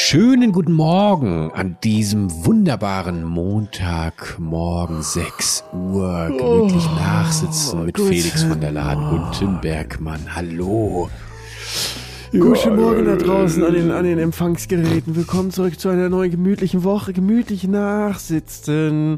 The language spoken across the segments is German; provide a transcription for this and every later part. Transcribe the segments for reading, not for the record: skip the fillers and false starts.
Schönen guten Morgen an diesem wunderbaren Montagmorgen 6 Uhr. Gemütlich nachsitzen mit Felix von der Laden und Tim Bergmann. Hallo. Guten Morgen da draußen an den Empfangsgeräten. Willkommen zurück zu einer neuen gemütlichen Woche. Gemütlich nachsitzen.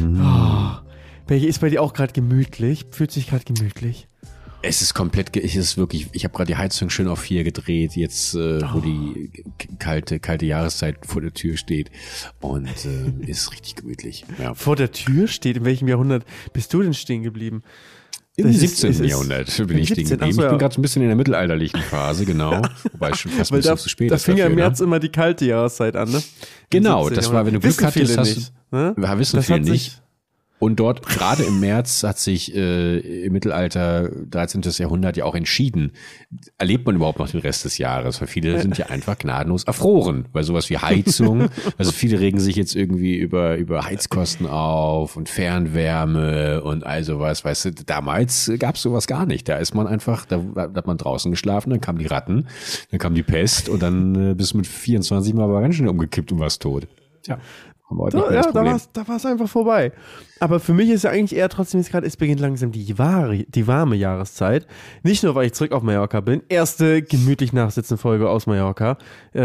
Welche ist bei dir auch gerade gemütlich? Fühlt sich gerade gemütlich? Es ist komplett, ich habe gerade die Heizung schön auf 4 gedreht, jetzt wo die kalte Jahreszeit vor der Tür steht und ist richtig gemütlich. Ja. Vor der Tür steht? In welchem Jahrhundert bist du denn stehen geblieben? Im 17. Jahrhundert bin ich stehen geblieben. Ich bin gerade so ein bisschen in der mittelalterlichen Phase, genau. Wobei es schon fast ein bisschen zu spät ist. Da fing ja im März immer die kalte Jahreszeit an, ne? Genau, das war, wenn du Glück hattest, hast du, wissen viele nicht. Und dort, gerade im März, hat sich im Mittelalter, 13. Jahrhundert ja auch entschieden, erlebt man überhaupt noch den Rest des Jahres? Weil viele sind ja einfach gnadenlos erfroren, weil sowas wie Heizung, also viele regen sich jetzt irgendwie über Heizkosten auf und Fernwärme und all sowas, weißt du, damals gab's sowas gar nicht. Da ist man einfach, da hat man draußen geschlafen, dann kamen die Ratten, dann kam die Pest und dann bist du mit 24 Mal aber ganz schnell umgekippt und warst tot. Tja. Da war es einfach vorbei. Aber für mich ist ja eigentlich eher trotzdem jetzt gerade, es beginnt langsam die warme Jahreszeit. Nicht nur, weil ich zurück auf Mallorca bin. Erste gemütlich nachsitzen Folge aus Mallorca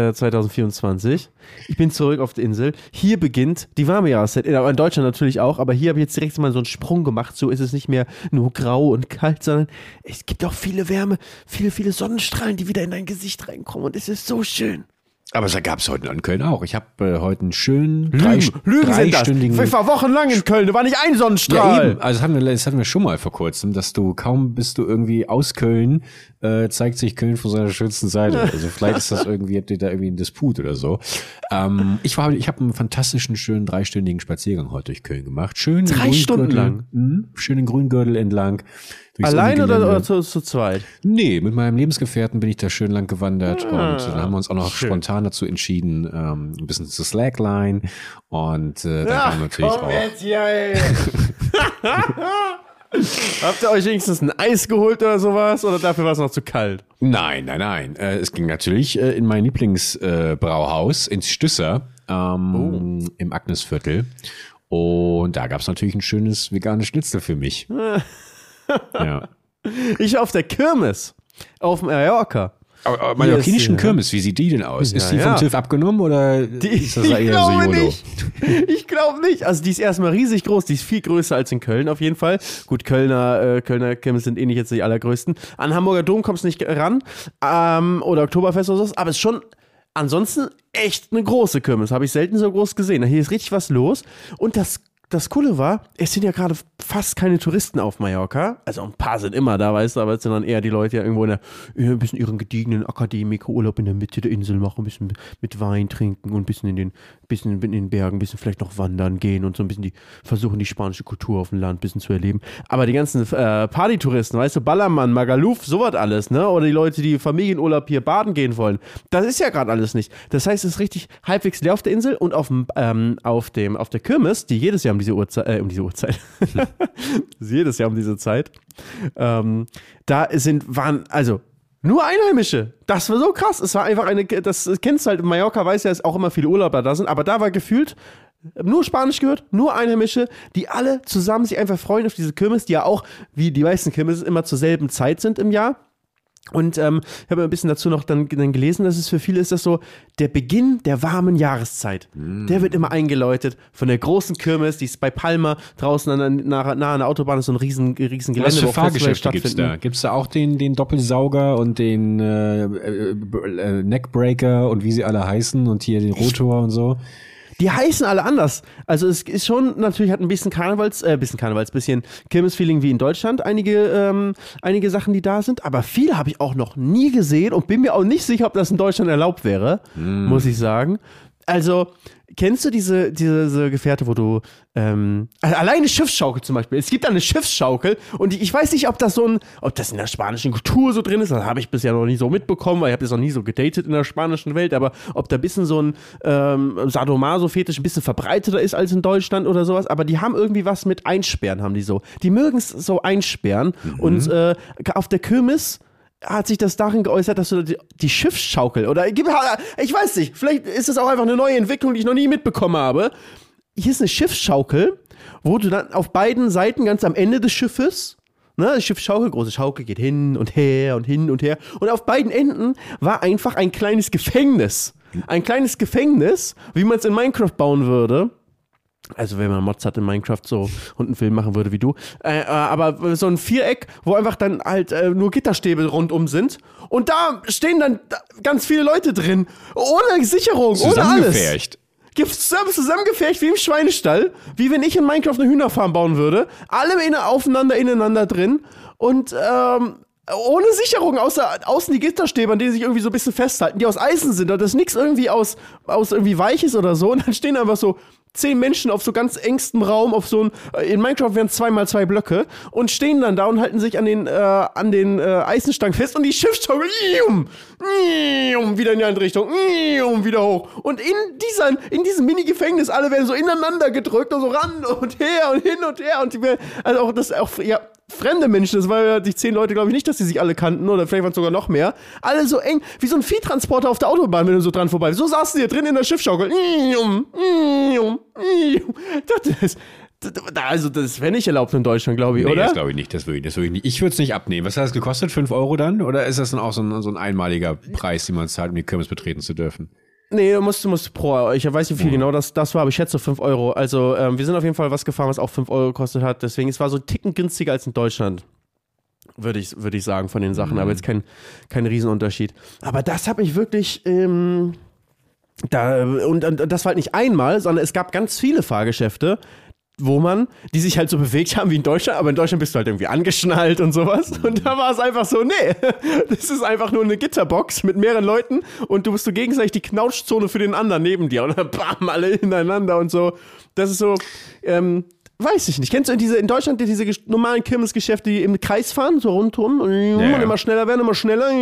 2024. Ich bin zurück auf der Insel. Hier beginnt die warme Jahreszeit. In Deutschland natürlich auch, aber hier habe ich jetzt direkt mal so einen Sprung gemacht. So ist es nicht mehr nur grau und kalt, sondern es gibt auch viele Wärme, viele Sonnenstrahlen, die wieder in dein Gesicht reinkommen. Und es ist so schön. Aber es gab es heute in Köln auch. Ich habe heute einen schönen dreistündigen... Ich war wochenlang in Köln, da war nicht ein Sonnenstrahl. Ja, eben. Also das hatten wir schon mal vor kurzem, dass du kaum bist du irgendwie aus Köln, zeigt sich Köln von seiner schönsten Seite. Also vielleicht ist das irgendwie, habt ihr da irgendwie einen Disput oder so. Ich habe einen fantastischen, schönen dreistündigen Spaziergang heute durch Köln gemacht. Schön 3 Stunden lang? Schön den Grüngürtel entlang. Allein oder zu zweit? Nee, mit meinem Lebensgefährten bin ich da schön lang gewandert und dann haben wir uns auch noch spontan dazu entschieden, ein bisschen zu Slackline und dann kam natürlich auch... Jetzt hier, ey. Habt ihr euch wenigstens ein Eis geholt oder sowas oder dafür war es noch zu kalt? Nein. Es ging natürlich in mein Lieblingsbrauhaus, ins Stüsser im Agnesviertel und da gab es natürlich ein schönes veganes Schnitzel für mich. Ja. Ich auf der Kirmes auf Mallorca. Aber mallorquinischen Kirmes, wie sieht die denn aus? Ist die vom TÜV abgenommen oder ist das eher so YOLO? Ich glaube nicht. Also die ist erstmal riesig groß, die ist viel größer als in Köln auf jeden Fall. Gut, Kölner Kirmes sind nicht jetzt die allergrößten. An Hamburger Dom kommst du nicht ran oder Oktoberfest oder so, aber es ist schon ansonsten echt eine große Kirmes. Habe ich selten so groß gesehen. Hier ist richtig was los und das Coole war, es sind ja gerade fast keine Touristen auf Mallorca. Also ein paar sind immer da, weißt du, aber es sind dann eher die Leute ja irgendwo ein bisschen ihren gediegenen Akademiker-Urlaub in der Mitte der Insel machen, ein bisschen mit Wein trinken und ein bisschen in den Bergen, ein bisschen vielleicht noch wandern gehen und so ein bisschen versuchen die spanische Kultur auf dem Land ein bisschen zu erleben. Aber die ganzen Partytouristen, weißt du, Ballermann, Magaluf, sowas alles, ne? Oder die Leute, die Familienurlaub hier baden gehen wollen, das ist ja gerade alles nicht. Das heißt, es ist richtig halbwegs leer auf der Insel und auf der Kirmes, die jedes Jahr jedes Jahr um diese Zeit. Waren nur Einheimische. Das war so krass. Es war einfach das kennst du halt, in Mallorca weiß ja, dass auch immer viele Urlauber da sind, aber da war gefühlt nur Spanisch gehört, nur Einheimische, die alle zusammen sich einfach freuen auf diese Kirmes, die ja auch, wie die meisten Kirmes, immer zur selben Zeit sind im Jahr. Und ich habe ein bisschen dazu noch dann gelesen, dass es für viele ist das so der Beginn der warmen Jahreszeit. Der wird immer eingeläutet von der großen Kirmes, die ist bei Palma draußen nah an der Autobahn, ist so ein riesen Gelände. Was für Fahrgeschäfte gibt's da? Gibt's da auch den Doppelsauger und den Neckbreaker und wie sie alle heißen und hier den Rotor und so? Die heißen alle anders. Also es ist schon, natürlich hat ein bisschen bisschen Kirmes-Feeling wie in Deutschland, einige Sachen, die da sind, aber viele habe ich auch noch nie gesehen und bin mir auch nicht sicher, ob das in Deutschland erlaubt wäre, muss ich sagen. Also, kennst du diese Gefährte, wo du alleine Schiffsschaukel zum Beispiel. Es gibt eine Schiffsschaukel und ich weiß nicht, ob das in der spanischen Kultur so drin ist. Das habe ich bisher noch nie so mitbekommen, weil ich habe das noch nie so gedatet in der spanischen Welt. Aber ob da ein bisschen so ein Sadomaso-Fetisch ein bisschen verbreiteter ist als in Deutschland oder sowas. Aber die haben irgendwie was mit Einsperren, haben die so. Die mögen es so einsperren und auf der Kirmes hat sich das darin geäußert, dass du die Schiffsschaukel oder ich weiß nicht, vielleicht ist es auch einfach eine neue Entwicklung, die ich noch nie mitbekommen habe. Hier ist eine Schiffsschaukel, wo du dann auf beiden Seiten ganz am Ende des Schiffes, ne, die Schiffsschaukel, große Schaukel geht hin und her und hin und her und auf beiden Enden war einfach ein kleines Gefängnis. Ein kleines Gefängnis, wie man es in Minecraft bauen würde. Also wenn man Mods hat in Minecraft so und einen Film machen würde wie du. Aber so ein Viereck, wo einfach dann halt nur Gitterstäbe rundum sind. Und da stehen dann ganz viele Leute drin. Ohne Sicherung, ohne alles. Zusammengefärcht wie im Schweinestall. Wie wenn ich in Minecraft eine Hühnerfarm bauen würde. Alle aufeinander, ineinander drin. Und ohne Sicherung, außen die Gitterstäbe, an denen sich irgendwie so ein bisschen festhalten, die aus Eisen sind. Und das ist nichts irgendwie aus irgendwie Weiches oder so. Und dann stehen einfach so 10 Menschen auf so ganz engstem Raum, auf so in Minecraft wären 2x2 Blöcke und stehen dann da und halten sich an den Eisenstangen fest und die Schiffsschaukel wieder in die andere Richtung, wieder hoch. Und in diesem Mini-Gefängnis, alle werden so ineinander gedrückt und so ran und her und hin und her und also auch fremde Menschen, das waren ja die 10 Leute, glaube ich nicht, dass die sich alle kannten oder vielleicht waren es sogar noch mehr. Alle so eng, wie so ein Viehtransporter auf der Autobahn, wenn du so dran vorbei bist. So saßen die hier drin in der Schiffsschaukel. Das wäre nicht erlaubt in Deutschland, glaube ich, oder? Das glaube ich nicht, das würde ich nicht. Ich würde es nicht abnehmen. Was hat das gekostet? 5 € dann? Oder ist das dann auch so ein einmaliger Preis, den man zahlt, um die Kirmes betreten zu dürfen? Nee, du musst pro, ich weiß nicht, wie viel genau das war, aber ich schätze 5 €. Also, wir sind auf jeden Fall was gefahren, was auch 5 € gekostet hat. Deswegen, es war so ein Ticken günstiger als in Deutschland. Würde ich sagen, von den Sachen. Aber jetzt kein Riesenunterschied. Aber das habe ich wirklich, und das war halt nicht einmal, sondern es gab ganz viele Fahrgeschäfte, die sich halt so bewegt haben wie in Deutschland, aber in Deutschland bist du halt irgendwie angeschnallt und sowas. Und da war es einfach so, nee, das ist einfach nur eine Gitterbox mit mehreren Leuten und du bist so gegenseitig die Knautschzone für den anderen neben dir und dann bam, alle hintereinander und so. Das ist so, weiß ich nicht. Kennst du in Deutschland diese normalen Kirmesgeschäfte, die im Kreis fahren, so rundum und immer schneller werden, immer schneller.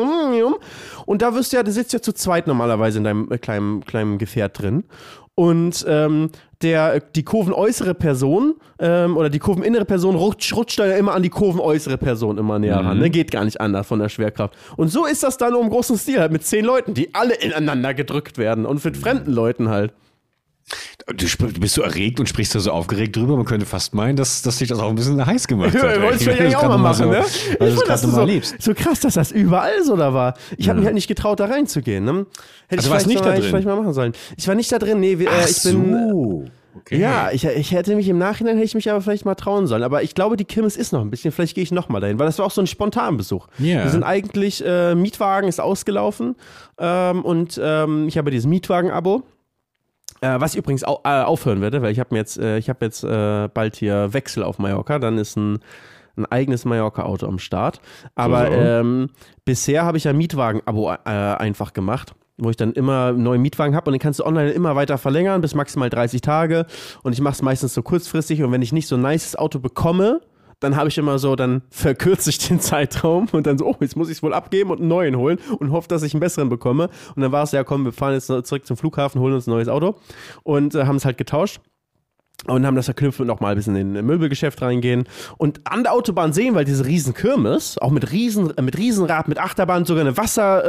Und da sitzt ja zu zweit normalerweise in deinem kleinen Gefährt drin. Und die kurvenäußere Person oder die kurveninnere Person rutscht da ja immer an die kurvenäußere Person immer näher ran. Ne? Geht gar nicht anders von der Schwerkraft. Und so ist das dann im großen Stil halt mit 10 Leuten, die alle ineinander gedrückt werden und mit fremden Leuten halt. Du bist so erregt und sprichst da so aufgeregt drüber. Man könnte fast meinen, dass dich das auch ein bisschen heiß gemacht hat. Ja, wolltest du vielleicht auch mal machen, ne? Ich fand das so krass, dass das überall so da war. Ich habe mich halt nicht getraut, da reinzugehen. Ne? Also warst nicht da drin? Vielleicht mal machen sollen. Ich war nicht da drin, nee. Okay. Ja, ich hätte mich im Nachhinein aber vielleicht mal trauen sollen. Aber ich glaube, die Kirmes ist noch ein bisschen. Vielleicht gehe ich noch mal dahin, weil das war auch so ein Spontanbesuch. Yeah. Wir sind eigentlich, Mietwagen ist ausgelaufen und ich habe dieses Mietwagen-Abo. Was ich übrigens aufhören werde, weil ich habe jetzt bald hier Wechsel auf Mallorca, dann ist ein eigenes Mallorca-Auto am Start. Aber bisher habe ich ja Mietwagen-Abo einfach gemacht, wo ich dann immer einen neuen Mietwagen habe und den kannst du online immer weiter verlängern bis maximal 30 Tage und ich mache es meistens so kurzfristig und wenn ich nicht so ein nices Auto bekomme, dann habe ich immer so, dann verkürze ich den Zeitraum und dann so, jetzt muss ich es wohl abgeben und einen neuen holen und hoffe, dass ich einen besseren bekomme. Und dann war es ja, komm, wir fahren jetzt zurück zum Flughafen, holen uns ein neues Auto und haben es halt getauscht. Und haben das verknüpft und nochmal ein bisschen in ein Möbelgeschäft reingehen. Und an der Autobahn sehen, weil diese riesen Kirmes, auch mit Riesenrad, mit Achterbahn, sogar eine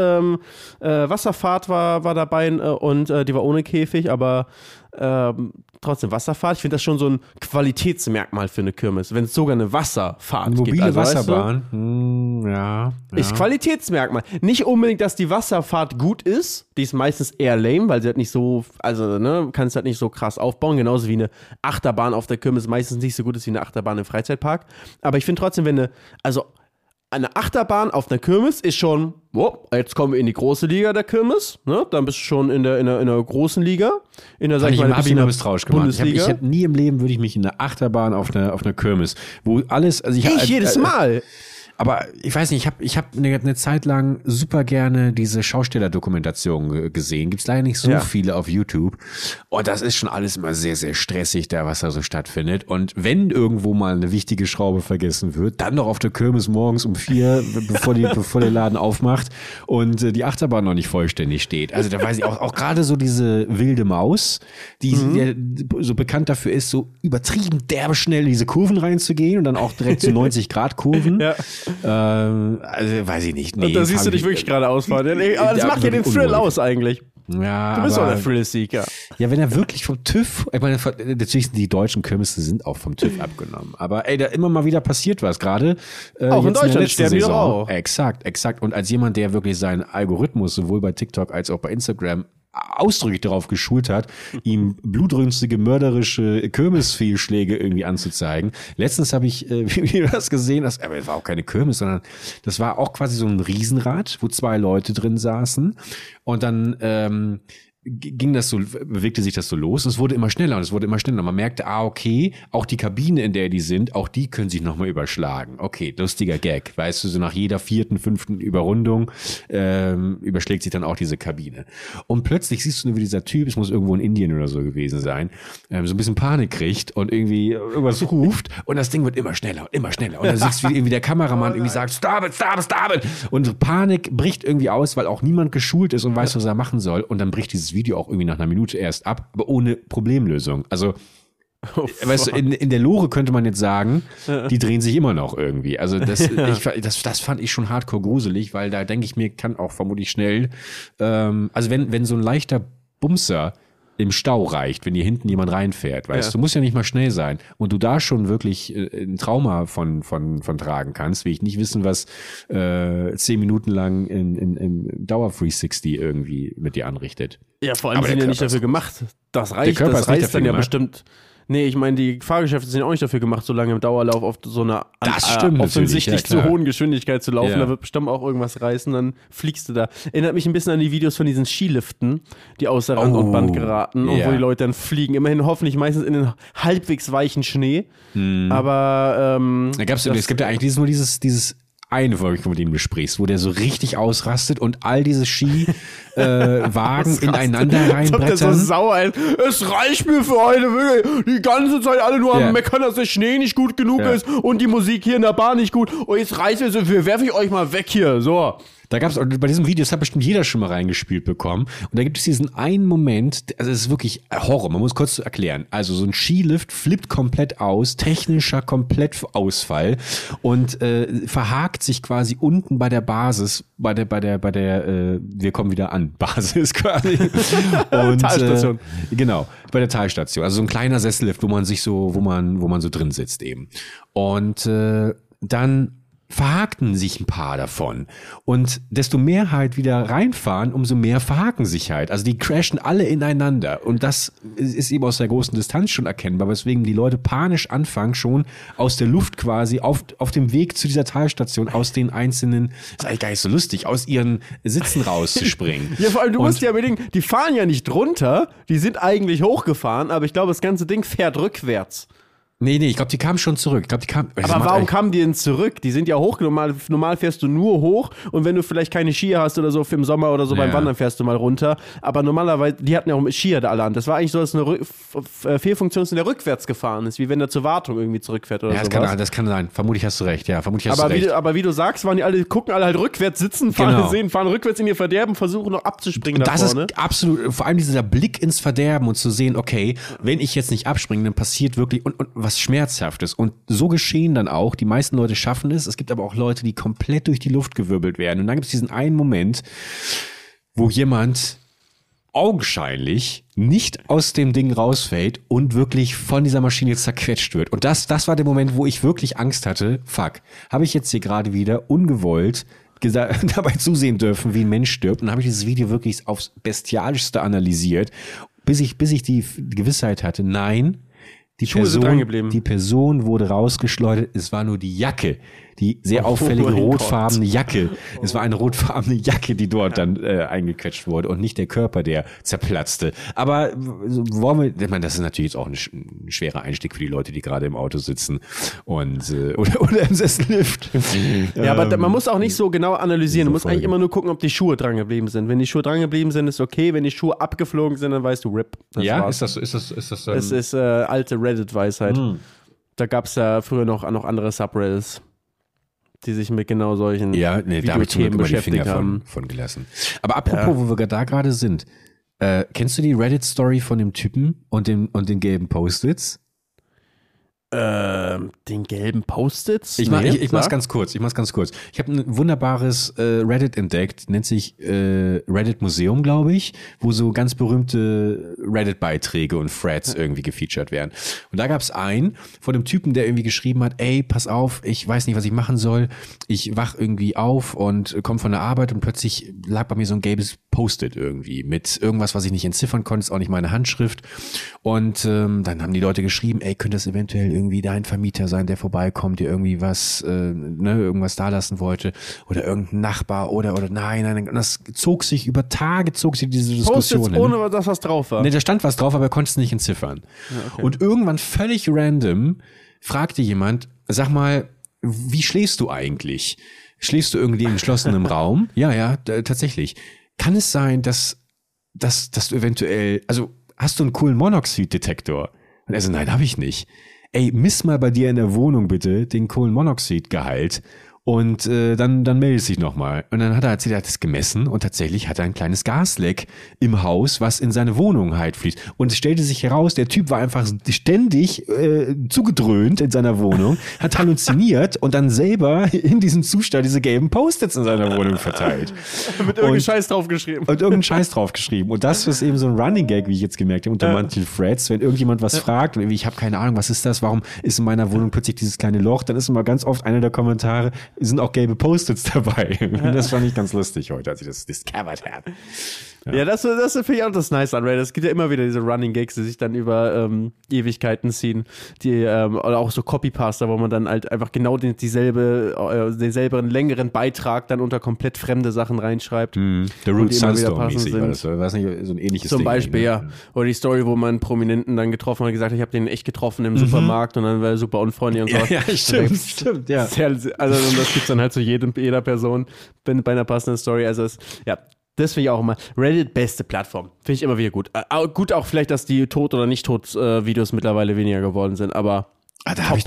Wasserfahrt war dabei und die war ohne Käfig, aber trotzdem Wasserfahrt. Ich finde das schon so ein Qualitätsmerkmal für eine Kirmes, wenn es sogar eine Wasserfahrt gibt. Mobile Wasserbahn, ja. Ist Qualitätsmerkmal. Nicht unbedingt, dass die Wasserfahrt gut ist, die ist meistens eher lame, weil sie halt nicht so, kannst halt nicht so krass aufbauen, genauso wie eine Achterbahn auf der Kirmes meistens nicht so gut ist wie eine Achterbahn im Freizeitpark. Aber ich finde trotzdem, eine Achterbahn auf einer Kirmes ist schon, jetzt kommen wir in die große Liga der Kirmes, ne? Dann bist du schon in der großen Liga. In der, ich habe misstrauisch gemacht. Ich hätte nie im Leben würde ich mich in einer Achterbahn auf einer Kirmes, wo alles, also jedes Mal. Aber ich weiß nicht, ich hab eine Zeit lang super gerne diese Schausteller-Dokumentation gesehen. Gibt's leider nicht so viele auf YouTube. Und das ist schon alles immer sehr, sehr stressig, was da so stattfindet. Und wenn irgendwo mal eine wichtige Schraube vergessen wird, dann noch auf der Kirmes morgens um 4, bevor der Laden aufmacht und die Achterbahn noch nicht vollständig steht. Also da weiß ich auch gerade so diese wilde Maus, die so bekannt dafür ist, so übertrieben derbe schnell in diese Kurven reinzugehen und dann auch direkt zu 90 Grad Kurven. Ja. Also weiß ich nicht. Nee, und da siehst du dich wirklich gerade ausfahren. Aber das macht ja den Thrill aus eigentlich. Ja, du bist doch der Thrill-Seeker. Ja, wenn er wirklich vom TÜV, ich meine, natürlich sind die deutschen Kirmesse sind auch vom TÜV abgenommen. Aber da immer mal wieder passiert was, gerade auch in Deutschland sterben die auch. Exakt. Und als jemand, der wirklich seinen Algorithmus sowohl bei TikTok als auch bei Instagram ausdrücklich darauf geschult hat, ihm blutrünstige, mörderische Kirmesfehlschläge irgendwie anzuzeigen. Letztens habe ich das gesehen, aber es war auch keine Kirmes, sondern das war auch quasi so ein Riesenrad, wo 2 Leute drin saßen und dann bewegte sich das so los und es wurde immer schneller und es wurde immer schneller. Man merkte, okay, auch die Kabine, in der die sind, auch die können sich nochmal überschlagen. Okay, lustiger Gag. Weißt du, so nach jeder 4., 5. Überrundung überschlägt sich dann auch diese Kabine. Und plötzlich siehst du nur, wie dieser Typ, es muss irgendwo in Indien oder so gewesen sein, so ein bisschen Panik kriegt und irgendwie irgendwas ruft und das Ding wird immer schneller und immer schneller. Und dann siehst du, wie irgendwie der Kameramann irgendwie sagt, stop it. Und Panik bricht irgendwie aus, weil auch niemand geschult ist und weiß, was er machen soll. Und dann bricht dieses Video auch irgendwie nach einer Minute erst ab, aber ohne Problemlösung. Also, weißt du, in der Lore könnte man jetzt sagen, die drehen sich immer noch irgendwie. Also das fand ich schon hardcore gruselig, weil da denke ich mir, kann auch vermutlich schnell, also wenn so ein leichter Bumser im Stau reicht, wenn hier hinten jemand reinfährt, weißt du, muss ja nicht mal schnell sein und du da schon wirklich ein Trauma von tragen kannst, will ich nicht wissen, was 10 Minuten lang in Dauer 360 irgendwie mit dir anrichtet. Ja, vor allem sind ja nicht dafür gemacht. Das reicht dann ja bestimmt. Nee, ich meine, die Fahrgeschäfte sind ja auch nicht dafür gemacht, so lange im Dauerlauf auf so einer offensichtlich zu hohen Geschwindigkeit zu laufen. Ja. Da wird bestimmt auch irgendwas reißen, dann fliegst du da. Erinnert mich ein bisschen an die Videos von diesen Skiliften, die außer Rand und Band geraten und wo die Leute dann fliegen. Immerhin hoffentlich meistens in den halbwegs weichen Schnee. Aber es gibt ja eigentlich nur dieses eine Folge, von dem du sprichst, wo der so richtig ausrastet und all diese Skiwagen ineinander reinbrettern. Der so sauer. Es reicht mir für heute wirklich. Die ganze Zeit alle nur am Meckern, dass der Schnee nicht gut genug ist und die Musik hier in der Bar nicht gut. Und jetzt reißt es, werfe ich euch mal weg hier. So. Da gab's, bei diesem Video, das hat bestimmt jeder schon mal reingespielt bekommen. Und da gibt es diesen einen Moment, also es ist wirklich Horror, man muss kurz erklären. Also so ein Skilift flippt komplett aus, technischer Komplettausfall und verhakt sich quasi unten bei der Basis, bei der wir kommen wieder an, Basis quasi. Und, Talstation. Genau, bei der Talstation. Also so ein kleiner Sessellift, wo man so drin sitzt eben. Und dann verhakten sich ein paar davon. Und desto mehr halt wieder reinfahren, umso mehr verhaken sich halt. Also die crashen alle ineinander. Und das ist eben aus der großen Distanz schon erkennbar, weswegen die Leute panisch anfangen, schon aus der Luft quasi auf dem Weg zu dieser Talstation aus den einzelnen, ist eigentlich gar nicht so lustig, aus ihren Sitzen rauszuspringen. Ja, vor allem, du musst ja bedenken, die fahren ja nicht runter, die sind eigentlich hochgefahren, aber ich glaube, das ganze Ding fährt rückwärts. Nee, ich glaube, die kamen schon zurück. Aber warum kamen die denn zurück? Die sind ja hoch. Normal fährst du nur hoch und wenn du vielleicht keine Skier hast oder so im Sommer oder so beim Wandern fährst du mal runter. Aber normalerweise, die hatten ja auch Skier da alle an. Das war eigentlich so, dass eine Fehlfunktion ist, in der rückwärts gefahren ist, wie wenn der zur Wartung irgendwie zurückfährt oder so. Ja, das kann sein. Vermutlich hast du recht. Ja, aber wie du sagst, gucken alle halt rückwärts, sitzen, fahren rückwärts in ihr Verderben, versuchen noch abzuspringen da vorne. Das ist absolut, vor allem dieser Blick ins Verderben und zu sehen, okay, wenn ich jetzt nicht abspringe, dann passiert wirklich und was Schmerzhaftes. Und so geschehen dann auch. Die meisten Leute schaffen es. Es gibt aber auch Leute, die komplett durch die Luft gewirbelt werden. Und dann gibt es diesen einen Moment, wo jemand augenscheinlich nicht aus dem Ding rausfällt und wirklich von dieser Maschine zerquetscht wird. Und das war der Moment, wo ich wirklich Angst hatte. Fuck, habe ich jetzt hier gerade wieder ungewollt dabei zusehen dürfen, wie ein Mensch stirbt. Und dann habe ich dieses Video wirklich aufs Bestialischste analysiert, bis ich die Gewissheit hatte, nein, die Person wurde rausgeschleudert. Es war nur die Jacke, die sehr auffällige rotfarbene Jacke. Es war eine rotfarbene Jacke, die dort dann eingequetscht wurde und nicht der Körper, der zerplatzte. Aber das ist natürlich jetzt auch ein schwerer Einstieg für die Leute, die gerade im Auto sitzen und oder im Sessellift. Ja, aber man muss auch nicht so genau analysieren. Du musst eigentlich immer nur gucken, ob die Schuhe dran geblieben sind. Wenn die Schuhe dran geblieben sind, ist okay. Wenn die Schuhe abgeflogen sind, dann weißt du, RIP. Ist das Das ist alte Reddit-Weisheit. Da gab es ja früher noch andere Subreddits, die sich mit genau solchen Videothemen beschäftigt haben. Von gelassen. Aber apropos, wo wir da gerade sind, kennst du die Reddit-Story von dem Typen und den gelben Post-its? Den gelben Post-its? Ich mach's ganz kurz. Ich habe ein wunderbares Reddit entdeckt, nennt sich Reddit Museum, glaube ich, wo so ganz berühmte Reddit-Beiträge und Threads irgendwie gefeatured werden. Und da gab's einen von einem Typen, der irgendwie geschrieben hat, ey, pass auf, ich weiß nicht, was ich machen soll. Ich wach irgendwie auf und komme von der Arbeit und plötzlich lag bei mir so ein gelbes Post-it irgendwie mit irgendwas, was ich nicht entziffern konnte, ist auch nicht meine Handschrift. Und dann haben die Leute geschrieben, ey, könnte das eventuell irgendwie dein Vermieter sein, der vorbeikommt, dir irgendwie was, irgendwas da lassen wollte oder irgendein Nachbar oder nein. Und das zog sich über Tage, diese Diskussion. Post-its ohne dass was drauf war. Ne, da stand was drauf, aber er konnte es nicht entziffern. Ja, okay. Und irgendwann völlig random fragte jemand, sag mal, wie schläfst du eigentlich? Schläfst du irgendwie in geschlossenem Raum? Ja, tatsächlich. Kann es sein, dass du eventuell, also hast du einen Kohlenmonoxiddetektor? Und er so, nein, habe ich nicht. Ey, miss mal bei dir in der Wohnung bitte den Kohlenmonoxidgehalt und dann meldet sich nochmal. Und dann hat er erzählt, er hat es gemessen und tatsächlich hat er ein kleines Gasleck im Haus, was in seine Wohnung halt fließt. Und es stellte sich heraus, der Typ war einfach ständig zugedröhnt in seiner Wohnung, hat halluziniert und dann selber in diesem Zustand diese gelben Post-its in seiner Wohnung verteilt. Mit irgendeinem Scheiß draufgeschrieben. Und das ist eben so ein Running Gag, wie ich jetzt gemerkt habe, unter manchen Threads. Wenn irgendjemand was fragt und irgendwie, ich habe keine Ahnung, was ist das, warum ist in meiner Wohnung plötzlich dieses kleine Loch, dann ist immer ganz oft einer der Kommentare, sind auch gelbe Post-its dabei. Das fand ich ganz lustig heute, als ich das discovered habe. Ja, das finde ich auch das Nice an Reddit. Es gibt ja immer wieder diese Running Gags, die sich dann über Ewigkeiten ziehen, die oder auch so Copypaster, wo man dann halt einfach genau denselben längeren Beitrag dann unter komplett fremde Sachen reinschreibt. Der Root Sunstorm-mäßig war das, weiß nicht, so ein ähnliches Zum Ding. Zum Beispiel, ja. Oder die Story, wo man einen Prominenten dann getroffen hat und gesagt hat, ich habe den echt getroffen im Supermarkt und dann war er super unfreundlich und so. Ja, stimmt, ja. Also das gibt's dann halt zu jeder Person bei einer passenden Story. Also das finde ich auch immer. Reddit, beste Plattform. Finde ich immer wieder gut. Gut auch vielleicht, dass die Tot- oder Nicht-Tot-Videos mittlerweile weniger geworden sind, aber da habe ich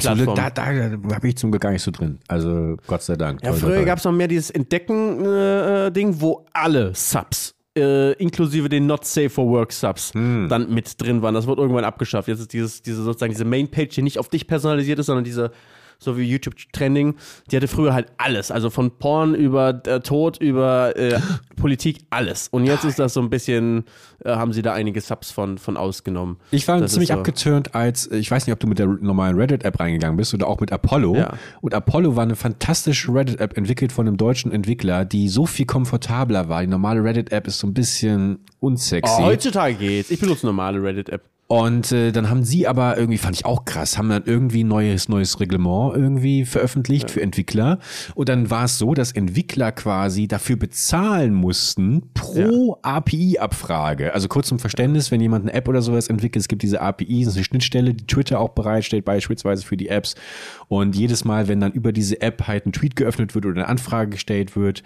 zum Glück gar nicht so drin. Also Gott sei Dank. Ja, früher gab es noch mehr dieses Entdecken-Ding, wo alle Subs, inklusive den Not Safe for Work Subs, dann mit drin waren. Das wird irgendwann abgeschafft. Jetzt ist diese Main-Page, die nicht auf dich personalisiert ist, sondern diese so wie YouTube Trending, die hatte früher halt alles, also von Porn über Tod, über Politik, alles. Und jetzt ist das so ein bisschen, haben sie da einige Subs von ausgenommen. Ich war ziemlich abgeturnt, als, ich weiß nicht, ob du mit der normalen Reddit-App reingegangen bist oder auch mit Apollo. Ja. Und Apollo war eine fantastische Reddit-App, entwickelt von einem deutschen Entwickler, die so viel komfortabler war. Die normale Reddit-App ist so ein bisschen unsexy. Heutzutage geht's. Ich benutze eine normale Reddit-App. Und dann haben sie aber irgendwie, fand ich auch krass, haben dann irgendwie ein neues Reglement irgendwie veröffentlicht für Entwickler. Und dann war es so, dass Entwickler quasi dafür bezahlen mussten pro API-Abfrage. Also kurz zum Verständnis, wenn jemand eine App oder sowas entwickelt, es gibt diese API, das ist eine Schnittstelle, die Twitter auch bereitstellt, beispielsweise für die Apps. Und jedes Mal, wenn dann über diese App halt ein Tweet geöffnet wird oder eine Anfrage gestellt wird,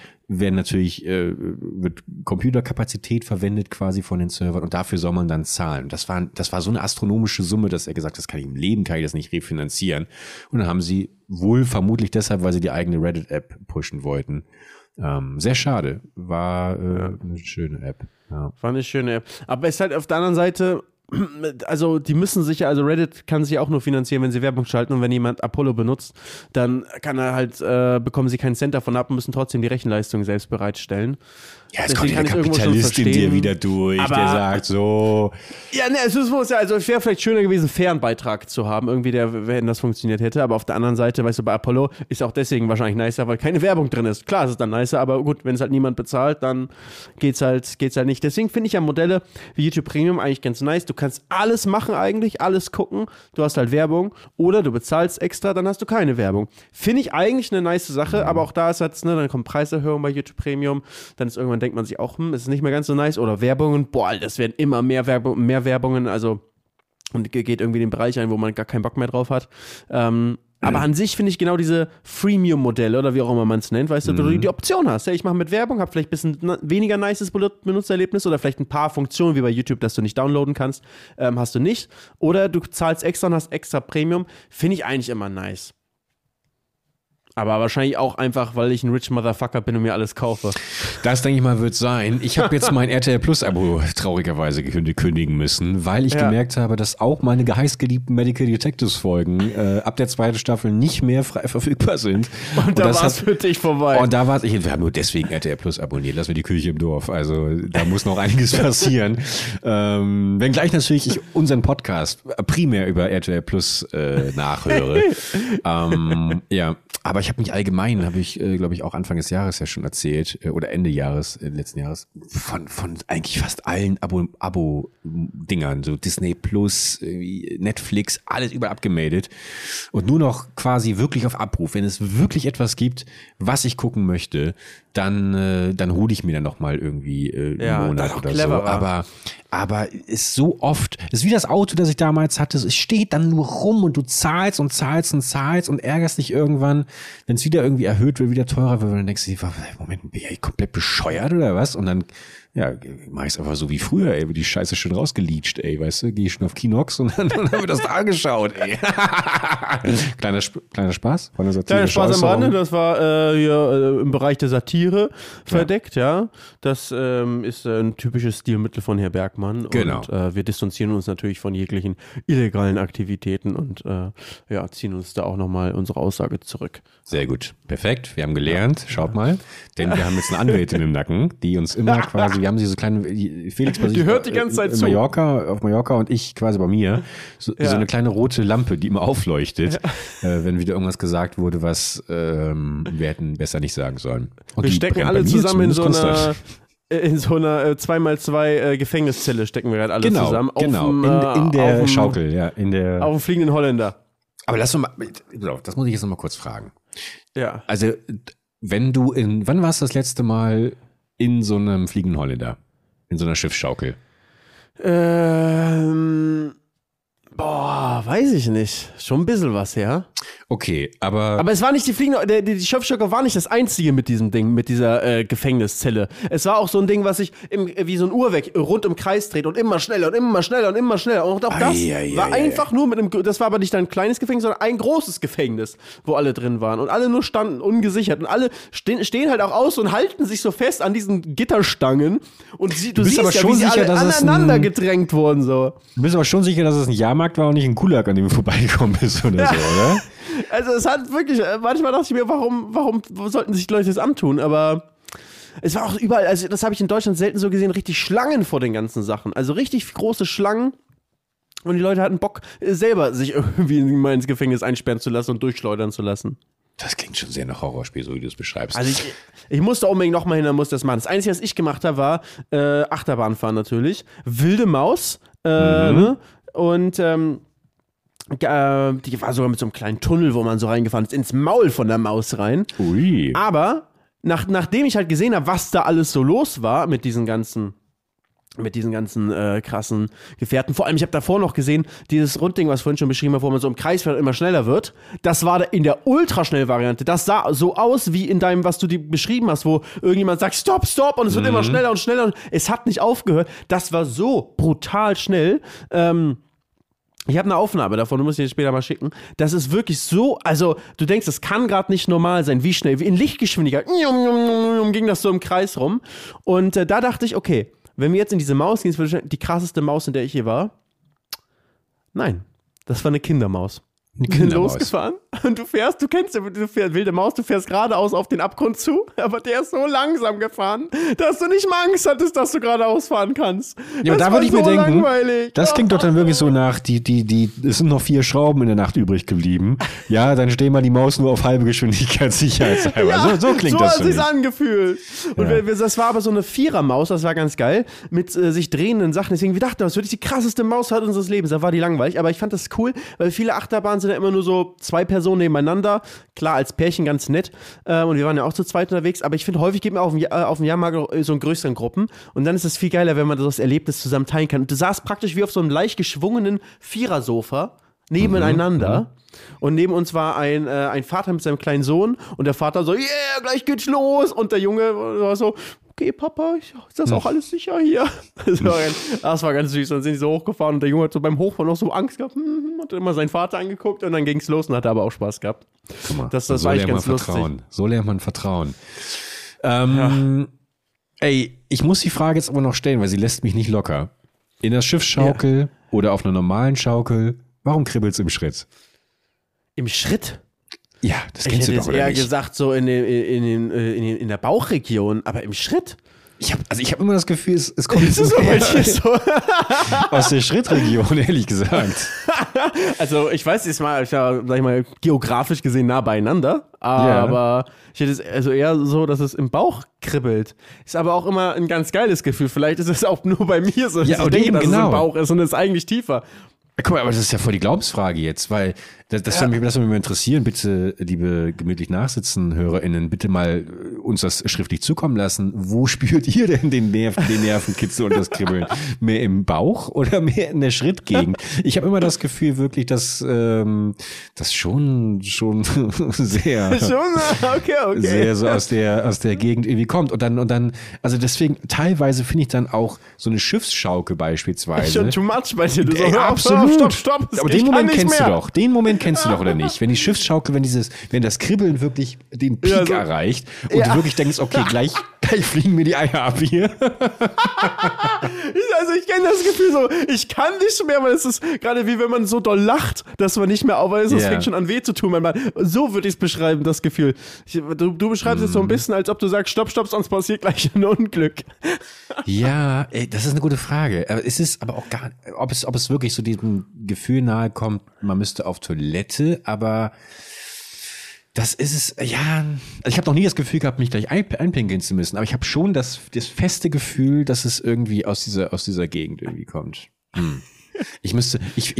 wird Computerkapazität verwendet quasi von den Servern und dafür soll man dann zahlen. Das war so eine astronomische Summe, dass er gesagt hat, kann ich das nicht refinanzieren. Und dann haben sie vermutlich deshalb, weil sie die eigene Reddit-App pushen wollten. Sehr schade. War eine schöne App. Ja. War eine schöne App. Aber es ist halt auf der anderen Seite, also die müssen sich also Reddit kann sich auch nur finanzieren, wenn sie Werbung schalten, und wenn jemand Apollo benutzt, dann bekommen sie keinen Cent davon ab und müssen trotzdem die Rechenleistung selbst bereitstellen. Ja, jetzt kommt der Kapitalist in dir wieder durch, der sagt so. Ja, ne, es wäre vielleicht schöner gewesen, einen fairen Beitrag zu haben, irgendwie, wenn das funktioniert hätte, aber auf der anderen Seite, weißt du, bei Apollo ist auch deswegen wahrscheinlich nicer, weil keine Werbung drin ist. Klar, es ist dann nicer, aber gut, wenn es halt niemand bezahlt, dann geht's halt nicht. Deswegen finde ich ja Modelle wie YouTube Premium eigentlich ganz nice. Du kannst alles machen eigentlich, alles gucken, du hast halt Werbung oder du bezahlst extra, dann hast du keine Werbung. Finde ich eigentlich eine nice Sache, aber auch da ist halt, dann kommt Preiserhöhung bei YouTube Premium, dann ist irgendwann denkt man sich auch, es ist nicht mehr ganz so nice, oder Werbungen, das werden immer mehr Werbungen, also und geht irgendwie in den Bereich ein, wo man gar keinen Bock mehr drauf hat. Aber an sich finde ich genau diese Freemium-Modelle oder wie auch immer man es nennt, weißt du, du die Option hast. Ja, ich mache mit Werbung, habe vielleicht ein bisschen weniger nices Benutzererlebnis oder vielleicht ein paar Funktionen wie bei YouTube, dass du nicht downloaden kannst, hast du nicht. Oder du zahlst extra und hast extra Premium. Finde ich eigentlich immer nice. Aber wahrscheinlich auch einfach, weil ich ein Rich Motherfucker bin und mir alles kaufe. Das, denke ich mal, wird sein. Ich habe jetzt mein RTL Plus Abo traurigerweise kündigen müssen, weil ich gemerkt habe, dass auch meine heißgeliebten Medical Detectives Folgen ab der 2. Staffel nicht mehr frei verfügbar sind. Und da war es für dich vorbei. Und da war es, wir haben nur deswegen RTL Plus abonniert, lassen wir die Küche im Dorf. Also da muss noch einiges passieren. Wenngleich natürlich ich unseren Podcast primär über RTL Plus nachhöre. Ja, aber ich habe mich allgemein, glaube ich, auch Anfang des Jahres ja schon erzählt, oder Ende letzten Jahres, von eigentlich fast allen Abo-Dingern, so Disney Plus, Netflix, alles überall abgemeldet und nur noch quasi wirklich auf Abruf. Wenn es wirklich etwas gibt, was ich gucken möchte, dann hole ich mir dann noch mal irgendwie einen Monat oder cleverer. So. Aber ist so oft, ist wie das Auto, das ich damals hatte, es steht dann nur rum und du zahlst und ärgerst dich irgendwann, wenn es wieder irgendwie erhöht wird, wieder teurer wird, und dann denkst du dir, Moment, bin ich komplett bescheuert oder was? Und dann mach ich es einfach so wie früher, ey, wird die Scheiße schön rausgeleacht, ey, weißt du, geh ich schon auf Kinox und dann haben wir das da angeschaut, ey. Kleiner Spaß von der Satire. Kleiner Spaß am Rande, das war hier im Bereich der Satire verdeckt, ja. Das ist ein typisches Stilmittel von Herr Bergmann. Genau. Und wir distanzieren uns natürlich von jeglichen illegalen Aktivitäten und ziehen uns da auch nochmal unsere Aussage zurück. Sehr gut. Perfekt. Wir haben gelernt. Schaut mal. Denn wir haben jetzt eine Anwältin im Nacken, die uns immer quasi, wir haben diese kleine, Felix bei sich die hört die ganze Zeit auf Mallorca und ich quasi bei mir. So eine kleine rote Lampe, die immer aufleuchtet, wenn wieder irgendwas gesagt wurde, was wir hätten besser nicht sagen sollen. Und wir stecken alle zusammen in so einer 2x2 Gefängniszelle stecken wir gerade alle zusammen. In der Schaukel, auf dem fliegenden Holländer. Aber lass uns mal, das muss ich jetzt noch mal kurz fragen. Ja. Also, wann warst du das letzte Mal in so einem fliegenden Holländer? In so einer Schiffsschaukel? Weiß ich nicht. Schon ein bisschen was, ja. Okay, aber es war nicht die Schiffsschaukel war nicht das einzige mit diesem Ding, mit dieser Gefängniszelle. Es war auch so ein Ding, was sich wie so ein Uhrwerk rund im Kreis dreht und immer schneller und immer schneller und immer schneller. Und auch das war einfach nur das war aber nicht ein kleines Gefängnis, sondern ein großes Gefängnis, wo alle drin waren. Und alle nur standen ungesichert. Und alle stehen halt auch aus und halten sich so fest an diesen Gitterstangen. Und du siehst aber schon wie sie sicher, alle aneinander gedrängt wurden. So. Du bist aber schon sicher, dass es ein Jahrmarkt war und nicht ein Kulak, an dem du vorbeigekommen bist oder so, oder? Also es hat wirklich, manchmal dachte ich mir, warum sollten sich die Leute das antun, aber es war auch überall, also das habe ich in Deutschland selten so gesehen, richtig Schlangen vor den ganzen Sachen, also richtig große Schlangen und die Leute hatten Bock, selber sich irgendwie mal ins Gefängnis einsperren zu lassen und durchschleudern zu lassen. Das klingt schon sehr nach Horrorspiel, so wie du es beschreibst. Also ich musste unbedingt nochmal hin, dann musste das machen. Das Einzige, was ich gemacht habe, war Achterbahnfahren natürlich, wilde Maus, ne? Und die war sogar mit so einem kleinen Tunnel, wo man so reingefahren ist, ins Maul von der Maus rein. Ui. Aber nachdem ich halt gesehen habe, was da alles so los war mit diesen ganzen krassen Gefährten. Vor allem, ich habe davor noch gesehen, dieses Rundding, was ich vorhin schon beschrieben habe, wo man so im Kreis fährt und immer schneller wird. Das war in der Ultraschnell-Variante. Das sah so aus wie in deinem, was du dir beschrieben hast, wo irgendjemand sagt, stopp, und es wird immer schneller und schneller und es hat nicht aufgehört. Das war so brutal schnell. Ich habe eine Aufnahme davon, du musst dir später mal schicken. Das ist wirklich so, also du denkst, das kann gerade nicht normal sein, wie schnell, wie in Lichtgeschwindigkeit ging das so im Kreis rum. Und da dachte ich, okay, wenn wir jetzt in diese Maus gehen, das wird die krasseste Maus, in der ich hier war. Nein, das war eine Kindermaus. Wir sind losgefahren und du kennst wilde Maus, du fährst geradeaus auf den Abgrund zu, aber der ist so langsam gefahren, dass du nicht mal Angst hattest, dass du geradeaus fahren kannst. Ja, aber da würde ich mir denken, das klingt doch dann wirklich so nach, es sind noch 4 Schrauben in der Nacht übrig geblieben. Ja, dann stehen wir die Maus nur auf halbe Geschwindigkeit sicherheitshalber. Ja, so klingt das. So hat sich's angefühlt. Und das war aber so eine Vierermaus, das war ganz geil, mit sich drehenden Sachen. Deswegen, wir dachten, das wird die krasseste Maus unseres Lebens. Da war die langweilig, aber ich fand das cool, weil viele Achterbahnen sind ja immer nur so 2 Personen nebeneinander. Klar, als Pärchen ganz nett. Und wir waren ja auch zu zweit unterwegs. Aber ich finde, häufig geht man auf dem Jahrmarkt so in größeren Gruppen. Und dann ist es viel geiler, wenn man das Erlebnis zusammen teilen kann. Und du saßt praktisch wie auf so einem leicht geschwungenen Vierersofa nebeneinander. Und neben uns war ein Vater mit seinem kleinen Sohn. Und der Vater so, yeah, gleich geht's los. Und der Junge war so, okay, Papa, ist das auch alles sicher hier? Das war ganz süß. Dann sind die so hochgefahren und der Junge hat so beim Hochfahren noch so Angst gehabt, hat immer seinen Vater angeguckt und dann ging es los und hat aber auch Spaß gehabt. Guck mal, das war echt ganz lustig. So lernt man Vertrauen. Ey, ich muss die Frage jetzt aber noch stellen, weil sie lässt mich nicht locker. In der Schiffsschaukel oder auf einer normalen Schaukel, warum kribbelt's im Schritt? Im Schritt? Ja, das kennst du doch, oder nicht? Ich hätte eher gesagt so in der Bauchregion, aber im Schritt? Ich hab immer das Gefühl, es kommt so aus der Schrittregion, ehrlich gesagt. Also ich weiß, ist mal, sag ich mal, geografisch gesehen nah beieinander, aber ich hätte es also eher so, dass es im Bauch kribbelt. Ist aber auch immer ein ganz geiles Gefühl. Vielleicht ist es auch nur bei mir so, dass ich denke, dass es im Bauch ist und es ist eigentlich tiefer. Guck mal, aber das ist ja voll die Glaubensfrage jetzt, weil das würde mich mal interessieren. Bitte, liebe gemütlich nachsitzen HörerInnen, bitte mal uns das schriftlich zukommen lassen. Wo spürt ihr denn den Nervenkitzel und das Kribbeln? Mehr im Bauch oder mehr in der Schrittgegend? Ich habe immer das Gefühl wirklich, dass das schon sehr sehr so aus der Gegend irgendwie kommt und dann also deswegen teilweise finde ich dann auch so eine Schiffsschaukel beispielsweise schon too much bei dir. Absolut. Stopp. Aber den Moment kennst du doch. Den Moment kennst du doch, oder nicht? Wenn die Schiffsschaukel, wenn das Kribbeln wirklich den Peak erreicht und du wirklich denkst, okay, gleich fliegen mir die Eier ab hier. Also ich kenne das Gefühl so, ich kann nicht mehr, weil es ist gerade wie wenn man so doll lacht, dass man nicht mehr aufweist, es fängt schon an weh zu tun. So würde ich es beschreiben, das Gefühl. Du beschreibst es so ein bisschen, als ob du sagst, stopp, sonst passiert gleich ein Unglück. Ja, das ist eine gute Frage. Es ist aber auch gar, ob es wirklich so diesem Gefühl nahe kommt, man müsste auf Toilette, aber das ist es, ja, also ich habe noch nie das Gefühl gehabt, mich gleich einpinkeln zu müssen, aber ich habe schon das feste Gefühl, dass es irgendwie aus dieser Gegend irgendwie kommt. Ich bring's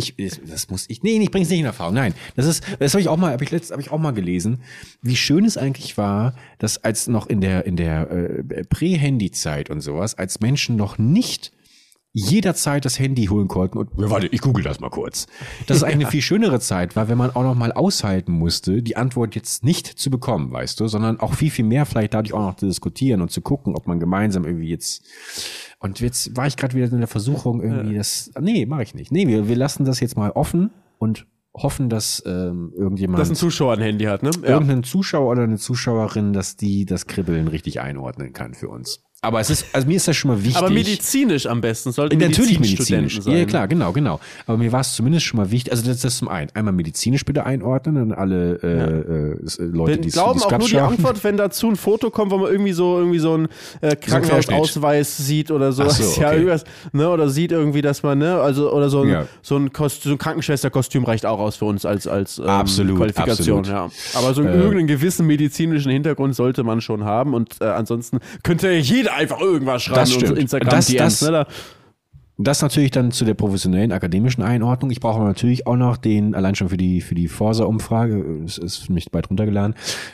nicht in Erfahrung. Nein, das habe ich auch mal gelesen, wie schön es eigentlich war, dass als noch in der Prä-Handy-Zeit und sowas, als Menschen noch nicht jederzeit das Handy holen konnten und warte, ich google das mal kurz. Das ist eigentlich eine viel schönere Zeit war, wenn man auch noch mal aushalten musste, die Antwort jetzt nicht zu bekommen, weißt du, sondern auch viel mehr vielleicht dadurch auch noch zu diskutieren und zu gucken, ob man gemeinsam irgendwie jetzt. Und jetzt war ich gerade wieder in der Versuchung irgendwie mache ich nicht. Nee, wir lassen das jetzt mal offen und hoffen, dass irgendjemand, dass ein Zuschauer ein Handy hat, ne? Irgendein Zuschauer oder eine Zuschauerin, dass die das Kribbeln richtig einordnen kann für uns. Aber mir ist das schon mal wichtig. Aber medizinisch am besten, sollte natürlich medizinisch sein. Ja, klar, genau. Aber mir war es zumindest schon mal wichtig, also das zum einen. Einmal medizinisch bitte einordnen und alle Leute, die es glauben auch nur die Antwort, wenn dazu ein Foto kommt, wo man irgendwie so ein Krankenhausausweis sieht oder so. Okay. Ja, irgendwas, ne, oder sieht irgendwie, dass man, ne, also oder so ein Krankenschwesterkostüm reicht auch aus für uns als Qualifikation. Absolut. Ja. Aber so irgendeinen gewissen medizinischen Hintergrund sollte man schon haben und ansonsten könnte jeder einfach irgendwas schreiben. Das stimmt. Und Instagram-DMs, ne? Das natürlich dann zu der professionellen akademischen Einordnung. Ich brauche aber natürlich auch noch allein schon für die Forsa-Umfrage, es ist für mich bald runtergeladen,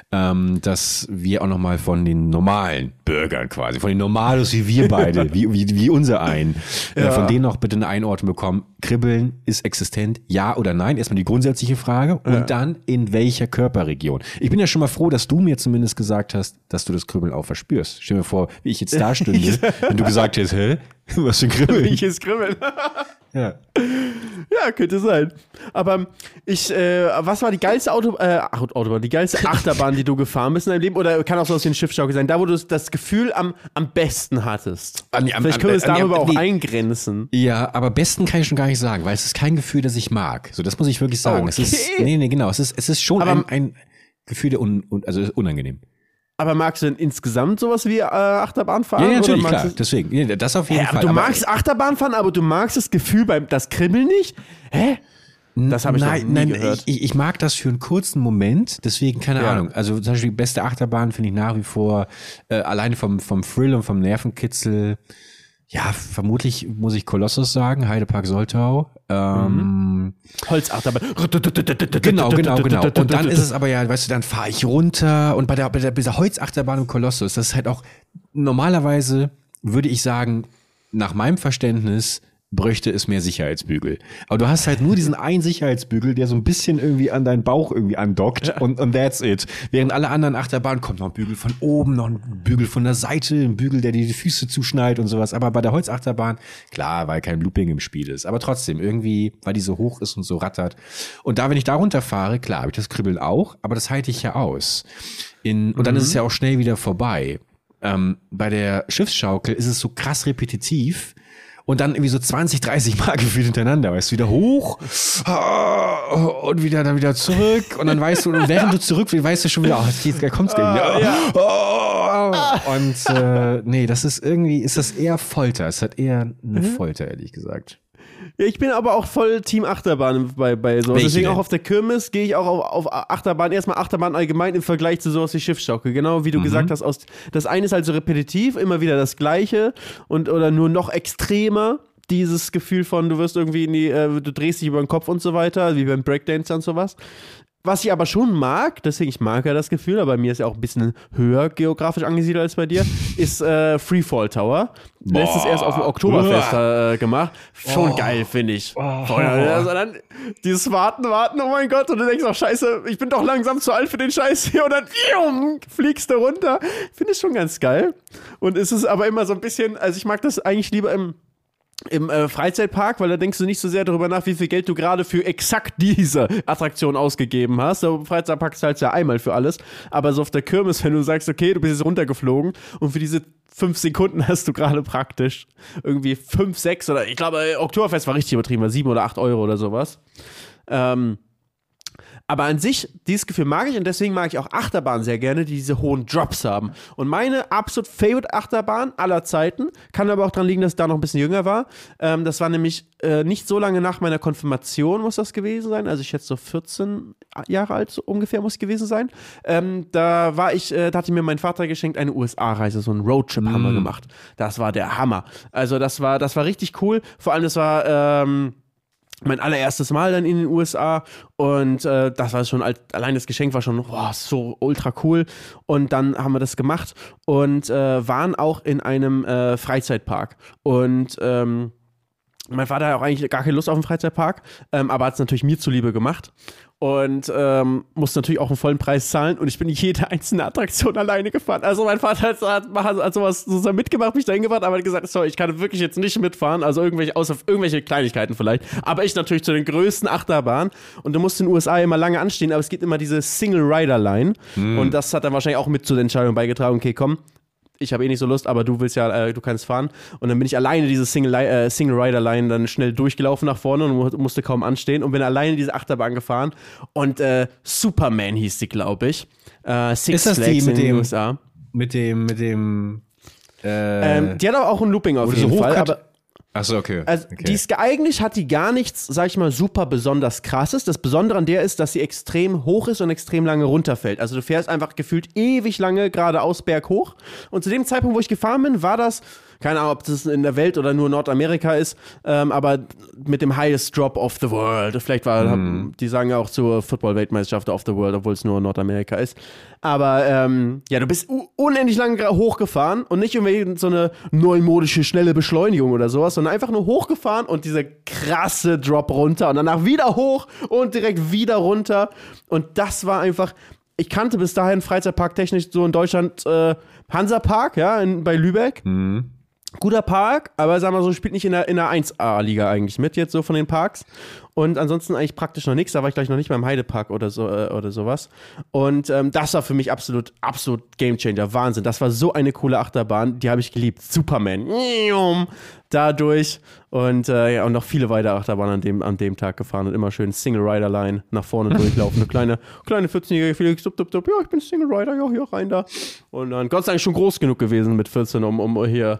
dass wir auch noch mal von den normalen Bürgern quasi, von den Normalos wie wir beide, wie unser einen, von denen noch bitte eine Einordnung bekommen. Kribbeln ist existent, ja oder nein? Erstmal die grundsätzliche Frage und dann in welcher Körperregion. Ich bin ja schon mal froh, dass du mir zumindest gesagt hast, dass du das Kribbeln auch verspürst. Stell mir vor, wie ich jetzt da stünde, wenn du gesagt hättest, was für ein Kribbeln? Welches Kribbeln? Ja, könnte sein. Aber was war die geilste Autobahn, die geilste Achterbahn, die du gefahren bist in deinem Leben? Oder kann auch so aus den Schiffsschaukel sein, da wo du das Gefühl am besten hattest? Vielleicht können wir es darüber auch eingrenzen. Ja, aber besten kann ich schon gar nicht sagen, weil es ist kein Gefühl, das ich mag. So, das muss ich wirklich sagen. Okay. Es ist schon ein Gefühl, also unangenehm. Aber magst du denn insgesamt sowas wie Achterbahn fahren? Ja, natürlich, klar. Deswegen, das auf jeden Fall. Du magst Achterbahn fahren, aber du magst das Gefühl das Kribbeln nicht? Hä? Das habe ich noch nie gehört. Ich mag das für einen kurzen Moment, deswegen keine Ahnung. Also zum Beispiel die beste Achterbahn finde ich nach wie vor alleine vom Thrill und vom Nervenkitzel. Ja, vermutlich muss ich Kolossus sagen, Heidepark Soltau. Holzachterbahn. Genau. Und dann ist es aber weißt du, dann fahre ich runter und bei dieser Holzachterbahn im Kolossus, das ist halt auch, normalerweise würde ich sagen, nach meinem Verständnis bräuchte es mehr Sicherheitsbügel. Aber du hast halt nur diesen einen Sicherheitsbügel, der so ein bisschen irgendwie an deinen Bauch irgendwie andockt und that's it. Während alle anderen Achterbahnen kommt noch ein Bügel von oben, noch ein Bügel von der Seite, ein Bügel, der dir die Füße zuschneidet und sowas. Aber bei der Holzachterbahn, klar, weil kein Looping im Spiel ist. Aber trotzdem, irgendwie, weil die so hoch ist und so rattert. Und wenn ich da runterfahre, klar, habe ich das Kribbeln auch, aber das halte ich ja aus. Und dann ist es ja auch schnell wieder vorbei. Bei der Schiffsschaukel ist es so krass repetitiv, und dann irgendwie so 20, 30 Mal gefühlt hintereinander, weißt du, wieder hoch und dann wieder zurück und dann weißt du, und während du zurück willst, weißt du schon wieder, jetzt kommt's gleich wieder. Und nee, das ist das eher Folter, es hat eher eine Folter, ehrlich gesagt. Ja, ich bin aber auch voll Team Achterbahn bei sowas. Deswegen auch auf der Kirmes gehe ich auch auf Achterbahn. Erstmal Achterbahn allgemein im Vergleich zu sowas wie Schiffsschaukel. Genau wie du gesagt hast, das eine ist halt so repetitiv, immer wieder das Gleiche oder nur noch extremer. Dieses Gefühl von, du wirst irgendwie du drehst dich über den Kopf und so weiter, wie beim Breakdance und sowas. Was ich aber schon mag, deswegen ich mag ja das Gefühl, aber bei mir ist ja auch ein bisschen höher geografisch angesiedelt als bei dir, ist Freefall Tower. Letztes erst auf dem Oktoberfest gemacht. Schon geil, finde ich. Also dann dieses Warten, oh mein Gott, und du denkst auch, scheiße, ich bin doch langsam zu alt für den Scheiß hier und dann fliegst du runter. Finde ich schon ganz geil. Und es ist aber immer so ein bisschen, also ich mag das eigentlich lieber im Freizeitpark, weil da denkst du nicht so sehr darüber nach, wie viel Geld du gerade für exakt diese Attraktion ausgegeben hast. So, im Freizeitpark zahlst du ja einmal für alles, aber so auf der Kirmes, wenn du sagst, okay, du bist jetzt runtergeflogen und für diese 5 Sekunden hast du gerade praktisch irgendwie 5, 6 oder ich glaube, Oktoberfest war richtig übertrieben, war 7 oder 8 Euro oder sowas. Aber an sich, dieses Gefühl mag ich und deswegen mag ich auch Achterbahnen sehr gerne, die diese hohen Drops haben. Und meine absolut favorite Achterbahn aller Zeiten, kann aber auch daran liegen, dass ich da noch ein bisschen jünger war. Das war nämlich nicht so lange nach meiner Konfirmation muss das gewesen sein. Also ich schätze so 14 Jahre alt so ungefähr muss es gewesen sein. Da hatte mir mein Vater geschenkt eine USA-Reise, so einen Roadtrip haben wir gemacht. Das war der Hammer. Also das war richtig cool. Vor allem das war mein allererstes Mal dann in den USA und das war schon, allein das Geschenk war schon so ultra cool und dann haben wir das gemacht und waren auch in einem Freizeitpark und mein Vater hat auch eigentlich gar keine Lust auf einen Freizeitpark, aber hat es natürlich mir zuliebe gemacht und musste natürlich auch einen vollen Preis zahlen und ich bin jede einzelne Attraktion alleine gefahren. Also mein Vater hat sowas mitgemacht, mich dahin gefahren, aber hat gesagt, sorry, ich kann wirklich jetzt nicht mitfahren, also außer irgendwelche Kleinigkeiten vielleicht, aber ich natürlich zu den größten Achterbahnen und du musst in den USA immer lange anstehen, aber es gibt immer diese Single-Rider-Line und das hat dann wahrscheinlich auch mit zu der Entscheidung beigetragen, okay, komm, ich habe nicht so Lust, aber du kannst fahren. Und dann bin ich alleine diese Single-Rider-Line dann schnell durchgelaufen nach vorne und musste kaum anstehen und bin alleine diese Achterbahn gefahren. Und Superman hieß die, glaube ich. Six Flags in den USA. Mit dem die hat aber auch ein Looping auf jeden Fall. Aber Achso, okay. Also die ist eigentlich, hat die gar nichts, sag ich mal, super besonders krasses. Das Besondere an der ist, dass sie extrem hoch ist und extrem lange runterfällt. Also du fährst einfach gefühlt ewig lange geradeaus berghoch. Und zu dem Zeitpunkt, wo ich gefahren bin, war das, keine Ahnung, ob das in der Welt oder nur Nordamerika ist, aber mit dem highest drop of the world. Vielleicht die sagen ja auch zur Football-Weltmeisterschaft of the world, obwohl es nur Nordamerika ist. Aber du bist unendlich lang hochgefahren und nicht irgendwie so eine neumodische, schnelle Beschleunigung oder sowas, sondern einfach nur hochgefahren und dieser krasse Drop runter und danach wieder hoch und direkt wieder runter. Und das war einfach, ich kannte bis dahin Freizeitpark technisch so in Deutschland Hansapark, ja, bei Lübeck. Guter Park, aber sagen wir so, spielt nicht in der 1A-Liga eigentlich mit, jetzt so von den Parks. Und ansonsten eigentlich praktisch noch nichts. Da war ich gleich noch nicht beim Heidepark oder sowas. Und das war für mich absolut Gamechanger. Wahnsinn. Das war so eine coole Achterbahn. Die habe ich geliebt. Superman. Dadurch. Und und noch viele weitere Achterbahnen an dem Tag gefahren. Und immer schön Single-Rider-Line nach vorne durchlaufen. Eine kleine 14-jährige Felix. Ja, ich bin Single-Rider. Ja, hier rein da. Und dann Gott sei Dank schon groß genug gewesen mit 14, um hier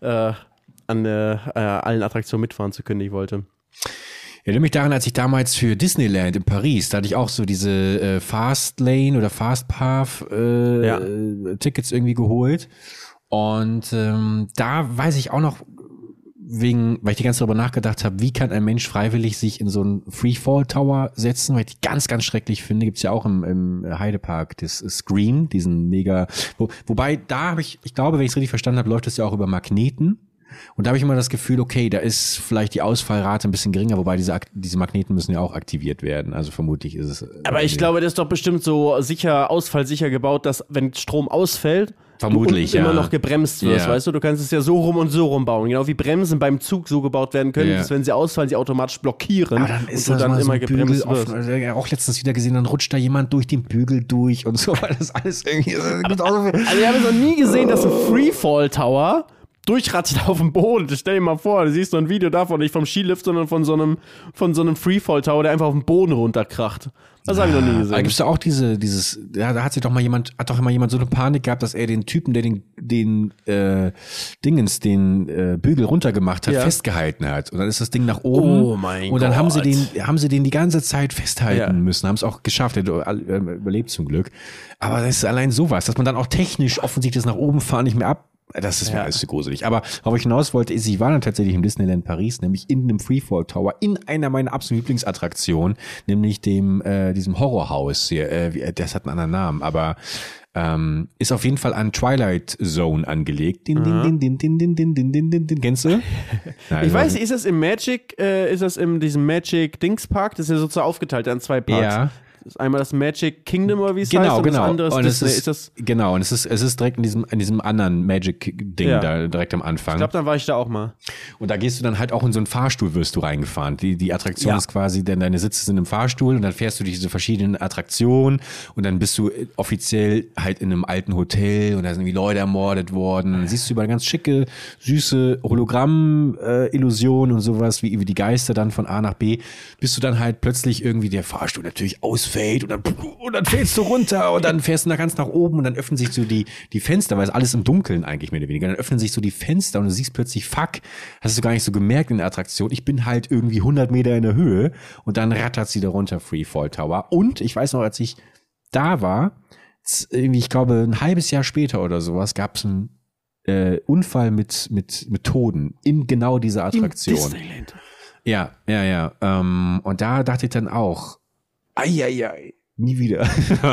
an allen Attraktionen mitfahren zu können, die ich wollte. Ich erinnere mich daran, als ich damals für Disneyland in Paris, da hatte ich auch so diese Fastlane oder Fastpath Tickets irgendwie geholt. Und da weiß ich auch noch, weil ich die ganze Zeit darüber nachgedacht habe, wie kann ein Mensch freiwillig sich in so einen Freefall Tower setzen, weil ich die ganz, ganz schrecklich finde. Gibt's ja auch im Heidepark das Scream, diesen mega, wobei da habe ich glaube, wenn ich es richtig verstanden habe, läuft das ja auch über Magneten. Und da habe ich immer das Gefühl, okay, da ist vielleicht die Ausfallrate ein bisschen geringer, wobei diese Magneten müssen ja auch aktiviert werden. Also vermutlich ist es. Aber ich glaube, das ist doch bestimmt so ausfallsicher gebaut, dass wenn Strom ausfällt, vermutlich, du immer noch gebremst wirst, weißt du? Du kannst es ja so rum und so rum bauen. Genau wie Bremsen beim Zug so gebaut werden können, dass wenn sie ausfallen, sie automatisch blockieren. Aber dann ist und du dann immer so gebremst wirst. Auch letztens wieder gesehen, dann rutscht da jemand durch den Bügel durch und so, weil das alles irgendwie. Also ich habe noch nie gesehen, dass ein Freefall-Tower durchratzt auf dem Boden. Stell dir mal vor, du siehst so ein Video davon, nicht vom Skilift, sondern von so einem Freefall-Tower, der einfach auf den Boden runterkracht. Das habe ich noch nie gesehen. Da gibt's da auch da hat doch mal jemand so eine Panik gehabt, dass er den Typen, der den Bügel runtergemacht hat, festgehalten hat. Und dann ist das Ding nach oben. Oh mein Gott. Und dann haben sie den die ganze Zeit festhalten müssen, haben es auch geschafft, er überlebt zum Glück. Aber das ist allein sowas, dass man dann auch technisch offensichtlich das nach oben fahren nicht mehr ab. Das ist mir alles zu gruselig. Aber worauf ich hinaus wollte, ist, ich war dann tatsächlich im Disneyland Paris, nämlich in einem Freefall Tower, in einer meiner absoluten Lieblingsattraktionen, nämlich diesem Horrorhaus hier. Das hat einen anderen Namen, aber ist auf jeden Fall an Twilight Zone angelegt. Kennst du? Ich weiß nicht, ist das in diesem Magic Dings Park? Das ist ja sozusagen aufgeteilt an 2 Parks. Ja. Einmal das Magic Kingdom oder wie es heißt und das andere ist Disney. Genau, und es ist direkt in diesem anderen Magic-Ding da direkt am Anfang. Ich glaube, dann war ich da auch mal. Und da gehst du dann halt auch in so einen Fahrstuhl wirst du reingefahren. Die Attraktion ist quasi, denn deine Sitze sind im Fahrstuhl und dann fährst du durch diese verschiedenen Attraktionen und dann bist du offiziell halt in einem alten Hotel und da sind irgendwie Leute ermordet worden. Dann siehst du über ganz schicke, süße Hologramm-Illusionen und sowas, wie die Geister dann von A nach B, bis du dann halt plötzlich irgendwie der Fahrstuhl natürlich ausfällt und dann fällst du runter und dann fährst du da ganz nach oben und dann öffnen sich so die Fenster, weil es alles im Dunkeln eigentlich mehr oder weniger, dann öffnen sich so die Fenster und du siehst plötzlich, fuck, hast du gar nicht so gemerkt in der Attraktion, ich bin halt irgendwie 100 Meter in der Höhe und dann rattert sie da runter, Freefall Tower. Und ich weiß noch, als ich da war, irgendwie, ich glaube, ein halbes Jahr später oder sowas, gab es einen Unfall mit Toten in genau dieser Attraktion. In Disneyland. Ja. Und da dachte ich dann auch, Eieiei, nie wieder.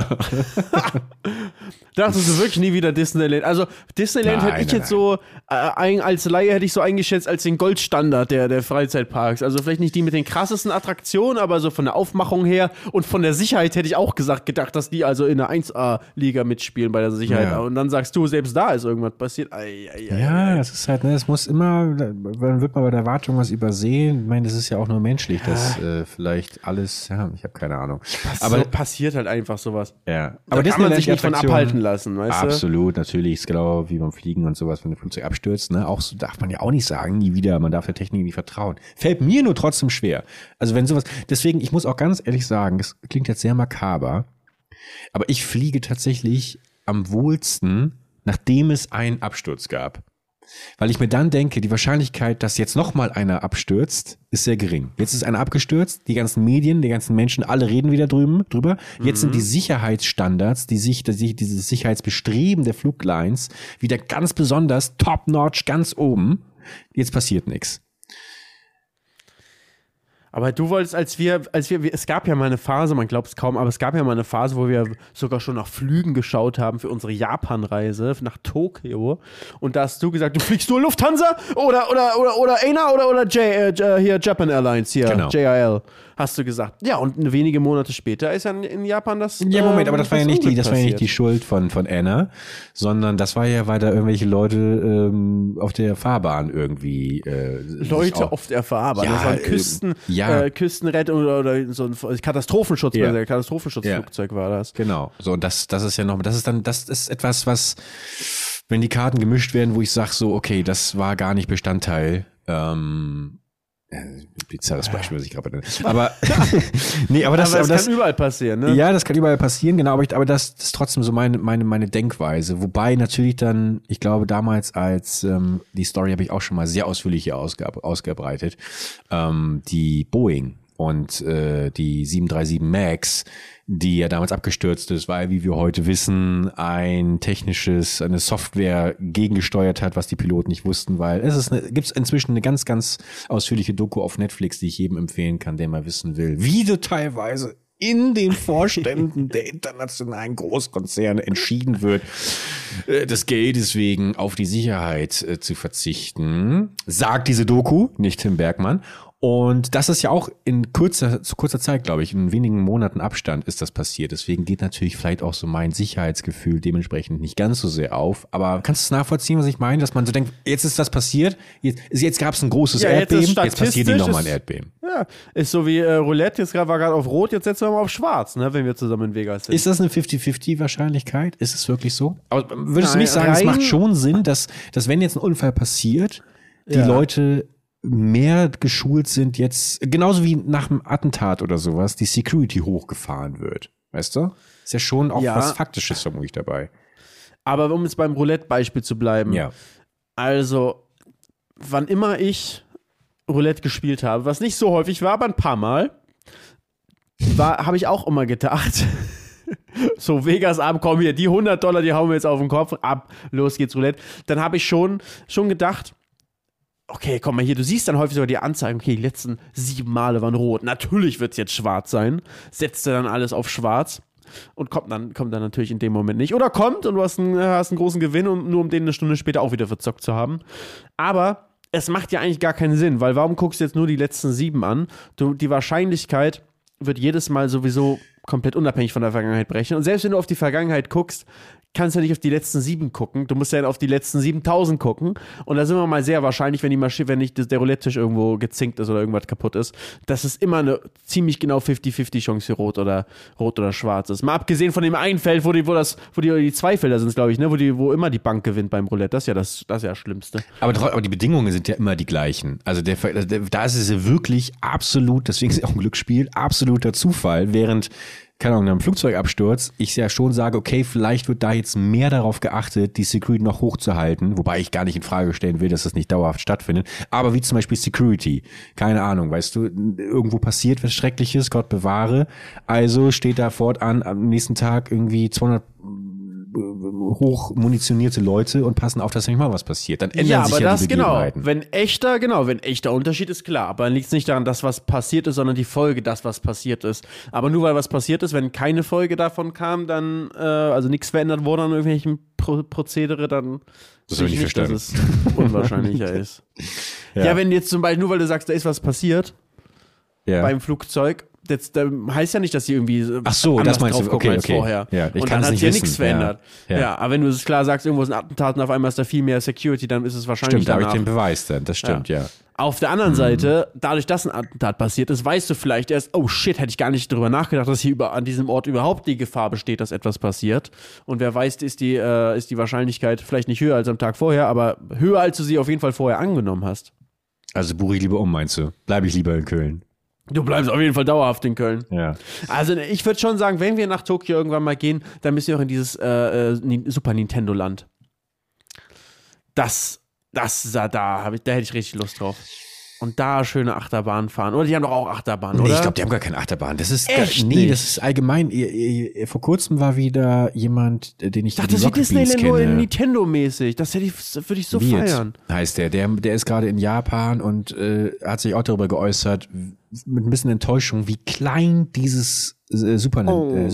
Dachtest du wirklich nie wieder Disneyland? Also Disneyland hätte ich jetzt so, als Laie hätte ich so eingeschätzt als den Goldstandard der Freizeitparks. Also vielleicht nicht die mit den krassesten Attraktionen, aber so von der Aufmachung her und von der Sicherheit hätte ich auch gedacht, dass die also in der 1A-Liga mitspielen bei der Sicherheit. Ja. Und dann sagst du, selbst da ist irgendwas passiert. Das ist halt, es muss immer, dann wird man bei der Wartung was übersehen. Ich meine, das ist ja auch nur menschlich, dass vielleicht alles, ich habe keine Ahnung. Aber passiert halt einfach sowas. Ja. Aber das kann man sich nicht von abhalten lassen, weißt du? Absolut, natürlich. Ist genau wie beim Fliegen und sowas, wenn ein Flugzeug abstürzt, ne? Auch so darf man ja auch nicht sagen, nie wieder, man darf der Technik nicht vertrauen. Fällt mir nur trotzdem schwer. Also wenn sowas, deswegen, ich muss auch ganz ehrlich sagen, das klingt jetzt sehr makaber, aber ich fliege tatsächlich am wohlsten, nachdem es einen Absturz gab. Weil ich mir dann denke, die Wahrscheinlichkeit, dass jetzt nochmal einer abstürzt, ist sehr gering. Jetzt ist einer abgestürzt, die ganzen Medien, die ganzen Menschen, alle reden wieder drüber. Jetzt sind die Sicherheitsstandards, dieses Sicherheitsbestreben der Fluglines wieder ganz besonders top-notch, ganz oben. Jetzt passiert nichts. Aber du wolltest, es gab ja mal eine Phase, man glaubt es kaum, aber es gab ja mal eine Phase, wo wir sogar schon nach Flügen geschaut haben für unsere Japan-Reise nach Tokio. Und da hast du gesagt, du fliegst nur Lufthansa oder ANA oder hier Japan Airlines hier, genau. JAL, hast du gesagt. Ja, und wenige Monate später ist ja in Japan das. Ja, Moment, aber das war ja nicht die Schuld von ANA, sondern das war ja, weil da irgendwelche Leute auf der Fahrbahn irgendwie Leute auf der Fahrbahn, das waren Küstenrettung oder so ein Katastrophenschutz, Katastrophenschutzflugzeug war das. Genau. So, das ist ja noch, das ist etwas, was, wenn die Karten gemischt werden, wo ich sage so, okay, das war gar nicht Bestandteil, bizarres Beispiel, was ich gerade nenne. Aber nee, aber das kann überall passieren, ne? Ja, das kann überall passieren, genau, aber das ist trotzdem so meine Denkweise. Wobei natürlich dann, ich glaube damals als die Story habe ich auch schon mal sehr ausführlich hier ausgebreitet, die Boeing und die 737 MAX, die ja damals abgestürzt ist, weil, wie wir heute wissen, eine Software gegengesteuert hat, was die Piloten nicht wussten, weil gibt's inzwischen eine ganz, ganz ausführliche Doku auf Netflix, die ich jedem empfehlen kann, der mal wissen will, wie du teilweise in den Vorständen der internationalen Großkonzerne entschieden wird, des Geldes wegen auf die Sicherheit zu verzichten, sagt diese Doku, nicht Tim Bergmann. Und das ist ja auch zu kurzer Zeit, glaube ich, in wenigen Monaten Abstand ist das passiert. Deswegen geht natürlich vielleicht auch so mein Sicherheitsgefühl dementsprechend nicht ganz so sehr auf. Aber kannst du es nachvollziehen, was ich meine? Dass man so denkt, jetzt ist das passiert, jetzt gab es ein großes Erdbeben, jetzt passiert hier nochmal ein Erdbeben. Ja, ist so wie Roulette, jetzt war gerade auf Rot, jetzt setzen wir mal auf Schwarz, ne, wenn wir zusammen in Vegas sind. Ist das eine 50-50 Wahrscheinlichkeit? Ist es wirklich so? Aber würdest du nicht sagen, es macht schon Sinn, dass wenn jetzt ein Unfall passiert, die Leute mehr geschult sind jetzt, genauso wie nach einem Attentat oder sowas, die Security hochgefahren wird. Weißt du? Ist ja schon auch was Faktisches vermutlich dabei. Aber um jetzt beim Roulette-Beispiel zu bleiben. Ja. Also, wann immer ich Roulette gespielt habe, was nicht so häufig war, aber ein paar Mal, habe ich auch immer gedacht, so Vegas-Abend, komm hier, die $100, die hauen wir jetzt auf den Kopf, ab, los geht's Roulette. Dann habe ich schon gedacht, okay, komm mal hier, du siehst dann häufig sogar die Anzeigen, okay, die letzten 7 Male waren rot. Natürlich wird es jetzt schwarz sein. Setzt er dann alles auf schwarz und kommt dann natürlich in dem Moment nicht. Oder kommt und du hast einen großen Gewinn, nur um den eine Stunde später auch wieder verzockt zu haben. Aber es macht ja eigentlich gar keinen Sinn, weil warum guckst du jetzt nur die letzten 7 an? Die Wahrscheinlichkeit wird jedes Mal sowieso komplett unabhängig von der Vergangenheit berechnet. Und selbst wenn du auf die Vergangenheit guckst, kannst du ja nicht auf die letzten 7 gucken. Du musst ja auf die letzten 7.000 gucken. Und da sind wir mal sehr wahrscheinlich, wenn nicht der Roulette-Tisch irgendwo gezinkt ist oder irgendwas kaputt ist, dass es immer eine ziemlich genau 50-50 Chance für Rot oder Schwarz ist. Mal abgesehen von dem einen Feld, wo die 2 Felder sind, glaube ich, ne? Wo immer die Bank gewinnt beim Roulette. Das ist ja das Schlimmste. Aber die Bedingungen sind ja immer die gleichen. Also da ist es ja wirklich absolut, deswegen ist es auch ein Glücksspiel, absoluter Zufall, während keine Ahnung, nach einem Flugzeugabsturz, ich ja schon sage, okay, vielleicht wird da jetzt mehr darauf geachtet, die Security noch hochzuhalten, wobei ich gar nicht in Frage stellen will, dass das nicht dauerhaft stattfindet, aber wie zum Beispiel Security, keine Ahnung, weißt du, irgendwo passiert was Schreckliches, Gott bewahre, also steht da fortan am nächsten Tag irgendwie 200 hochmunitionierte Leute und passen auf, dass nicht mal was passiert. Dann ändern sich ja die Begebenheiten. Wenn echter Unterschied ist, klar. Aber dann liegt es nicht daran, dass was passiert ist, sondern die Folge, dass was passiert ist. Aber nur weil was passiert ist, wenn keine Folge davon kam, dann, also nichts verändert wurde an irgendwelchen Prozedere, dann das habe ich nicht verstanden. Dass es unwahrscheinlicher ist. Ja, wenn jetzt zum Beispiel, nur weil du sagst, da ist was passiert beim Flugzeug, das heißt ja nicht, dass sie irgendwie das meinst du, okay. vorher. Ja, und dann hat sich ja nichts verändert. Ja, aber wenn du es klar sagst, irgendwo ist ein Attentat und auf einmal ist da viel mehr Security, dann ist es wahrscheinlich Stimmt, da habe ich den Beweis dann, das stimmt, ja. Auf der anderen Seite, dadurch, dass ein Attentat passiert ist, weißt du vielleicht erst, oh shit, hätte ich gar nicht drüber nachgedacht, dass hier an diesem Ort überhaupt die Gefahr besteht, dass etwas passiert. Und wer weiß, ist die Wahrscheinlichkeit vielleicht nicht höher als am Tag vorher, aber höher, als du sie auf jeden Fall vorher angenommen hast. Also buche ich lieber meinst du? Bleibe ich lieber in Köln? Du bleibst auf jeden Fall dauerhaft in Köln. Ja. Also ich würde schon sagen, wenn wir nach Tokio irgendwann mal gehen, dann müssen wir auch in dieses Super Nintendo Land. Da hätte ich richtig Lust drauf. Und da schöne Achterbahn fahren. Oder die haben doch auch Achterbahn, oder? Nee, ich glaube, die haben gar keine Achterbahn. Das ist echt nicht. Das ist allgemein. Vor kurzem war wieder jemand, den ich dachte, das ist Disneyland nur Nintendo-mäßig. Das würde ich so feiern. Heißt der ist gerade in Japan und hat sich auch darüber geäußert, mit ein bisschen Enttäuschung, wie klein dieses Super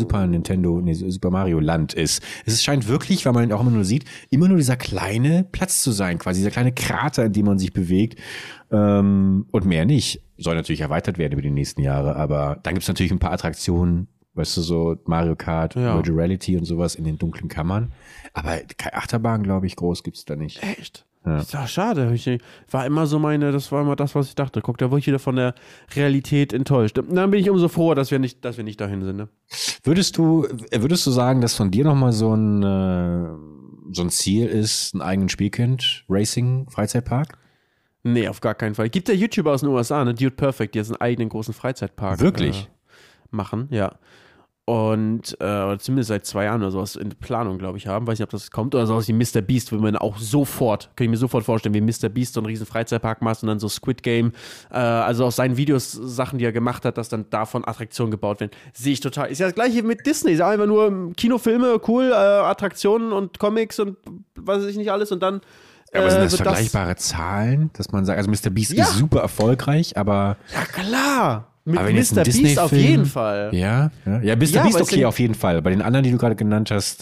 Mario Land ist. Es scheint wirklich, weil man ihn auch immer nur sieht, immer nur dieser kleine Platz zu sein, quasi dieser kleine Krater, in dem man sich bewegt. Und mehr nicht. Soll natürlich erweitert werden über die nächsten Jahre, aber dann gibt's natürlich ein paar Attraktionen, weißt du, so Mario Kart, Virtual Reality und sowas in den dunklen Kammern. Aber keine Achterbahn, glaube ich, groß gibt's da nicht. Echt? Ja. Ist doch schade. War immer so das war immer das, was ich dachte. Guck, da wurde ich wieder von der Realität enttäuscht. Dann bin ich umso froher, dass wir nicht dahin sind. Ne? Würdest du sagen, dass von dir nochmal so ein Ziel ist, einen eigenen Spielkind, Racing, Freizeitpark? Nee, auf gar keinen Fall. Gibt ja YouTuber aus den USA, ne? Dude Perfect, die jetzt einen eigenen großen Freizeitpark machen, ja. Und zumindest seit 2 Jahren oder sowas in Planung, glaube ich, haben. Weiß nicht, ob das kommt. Oder sowas wie Mr. Beast, kann ich mir sofort vorstellen, wie Mr. Beast so einen riesen Freizeitpark macht und dann so Squid Game, also aus seinen Videos, Sachen, die er gemacht hat, dass dann davon Attraktionen gebaut werden. Sehe ich total. Ist ja das gleiche mit Disney. Ist einfach nur Kinofilme, cool, Attraktionen und Comics und was weiß ich nicht alles und dann aber sind das vergleichbare Zahlen, dass man sagt, also Mr. Beast ist super erfolgreich, aber ja klar. Mit Mr. Beast auf jeden Fall. Ja, Mr. Beast okay, auf jeden Fall. Bei den anderen, die du gerade genannt hast,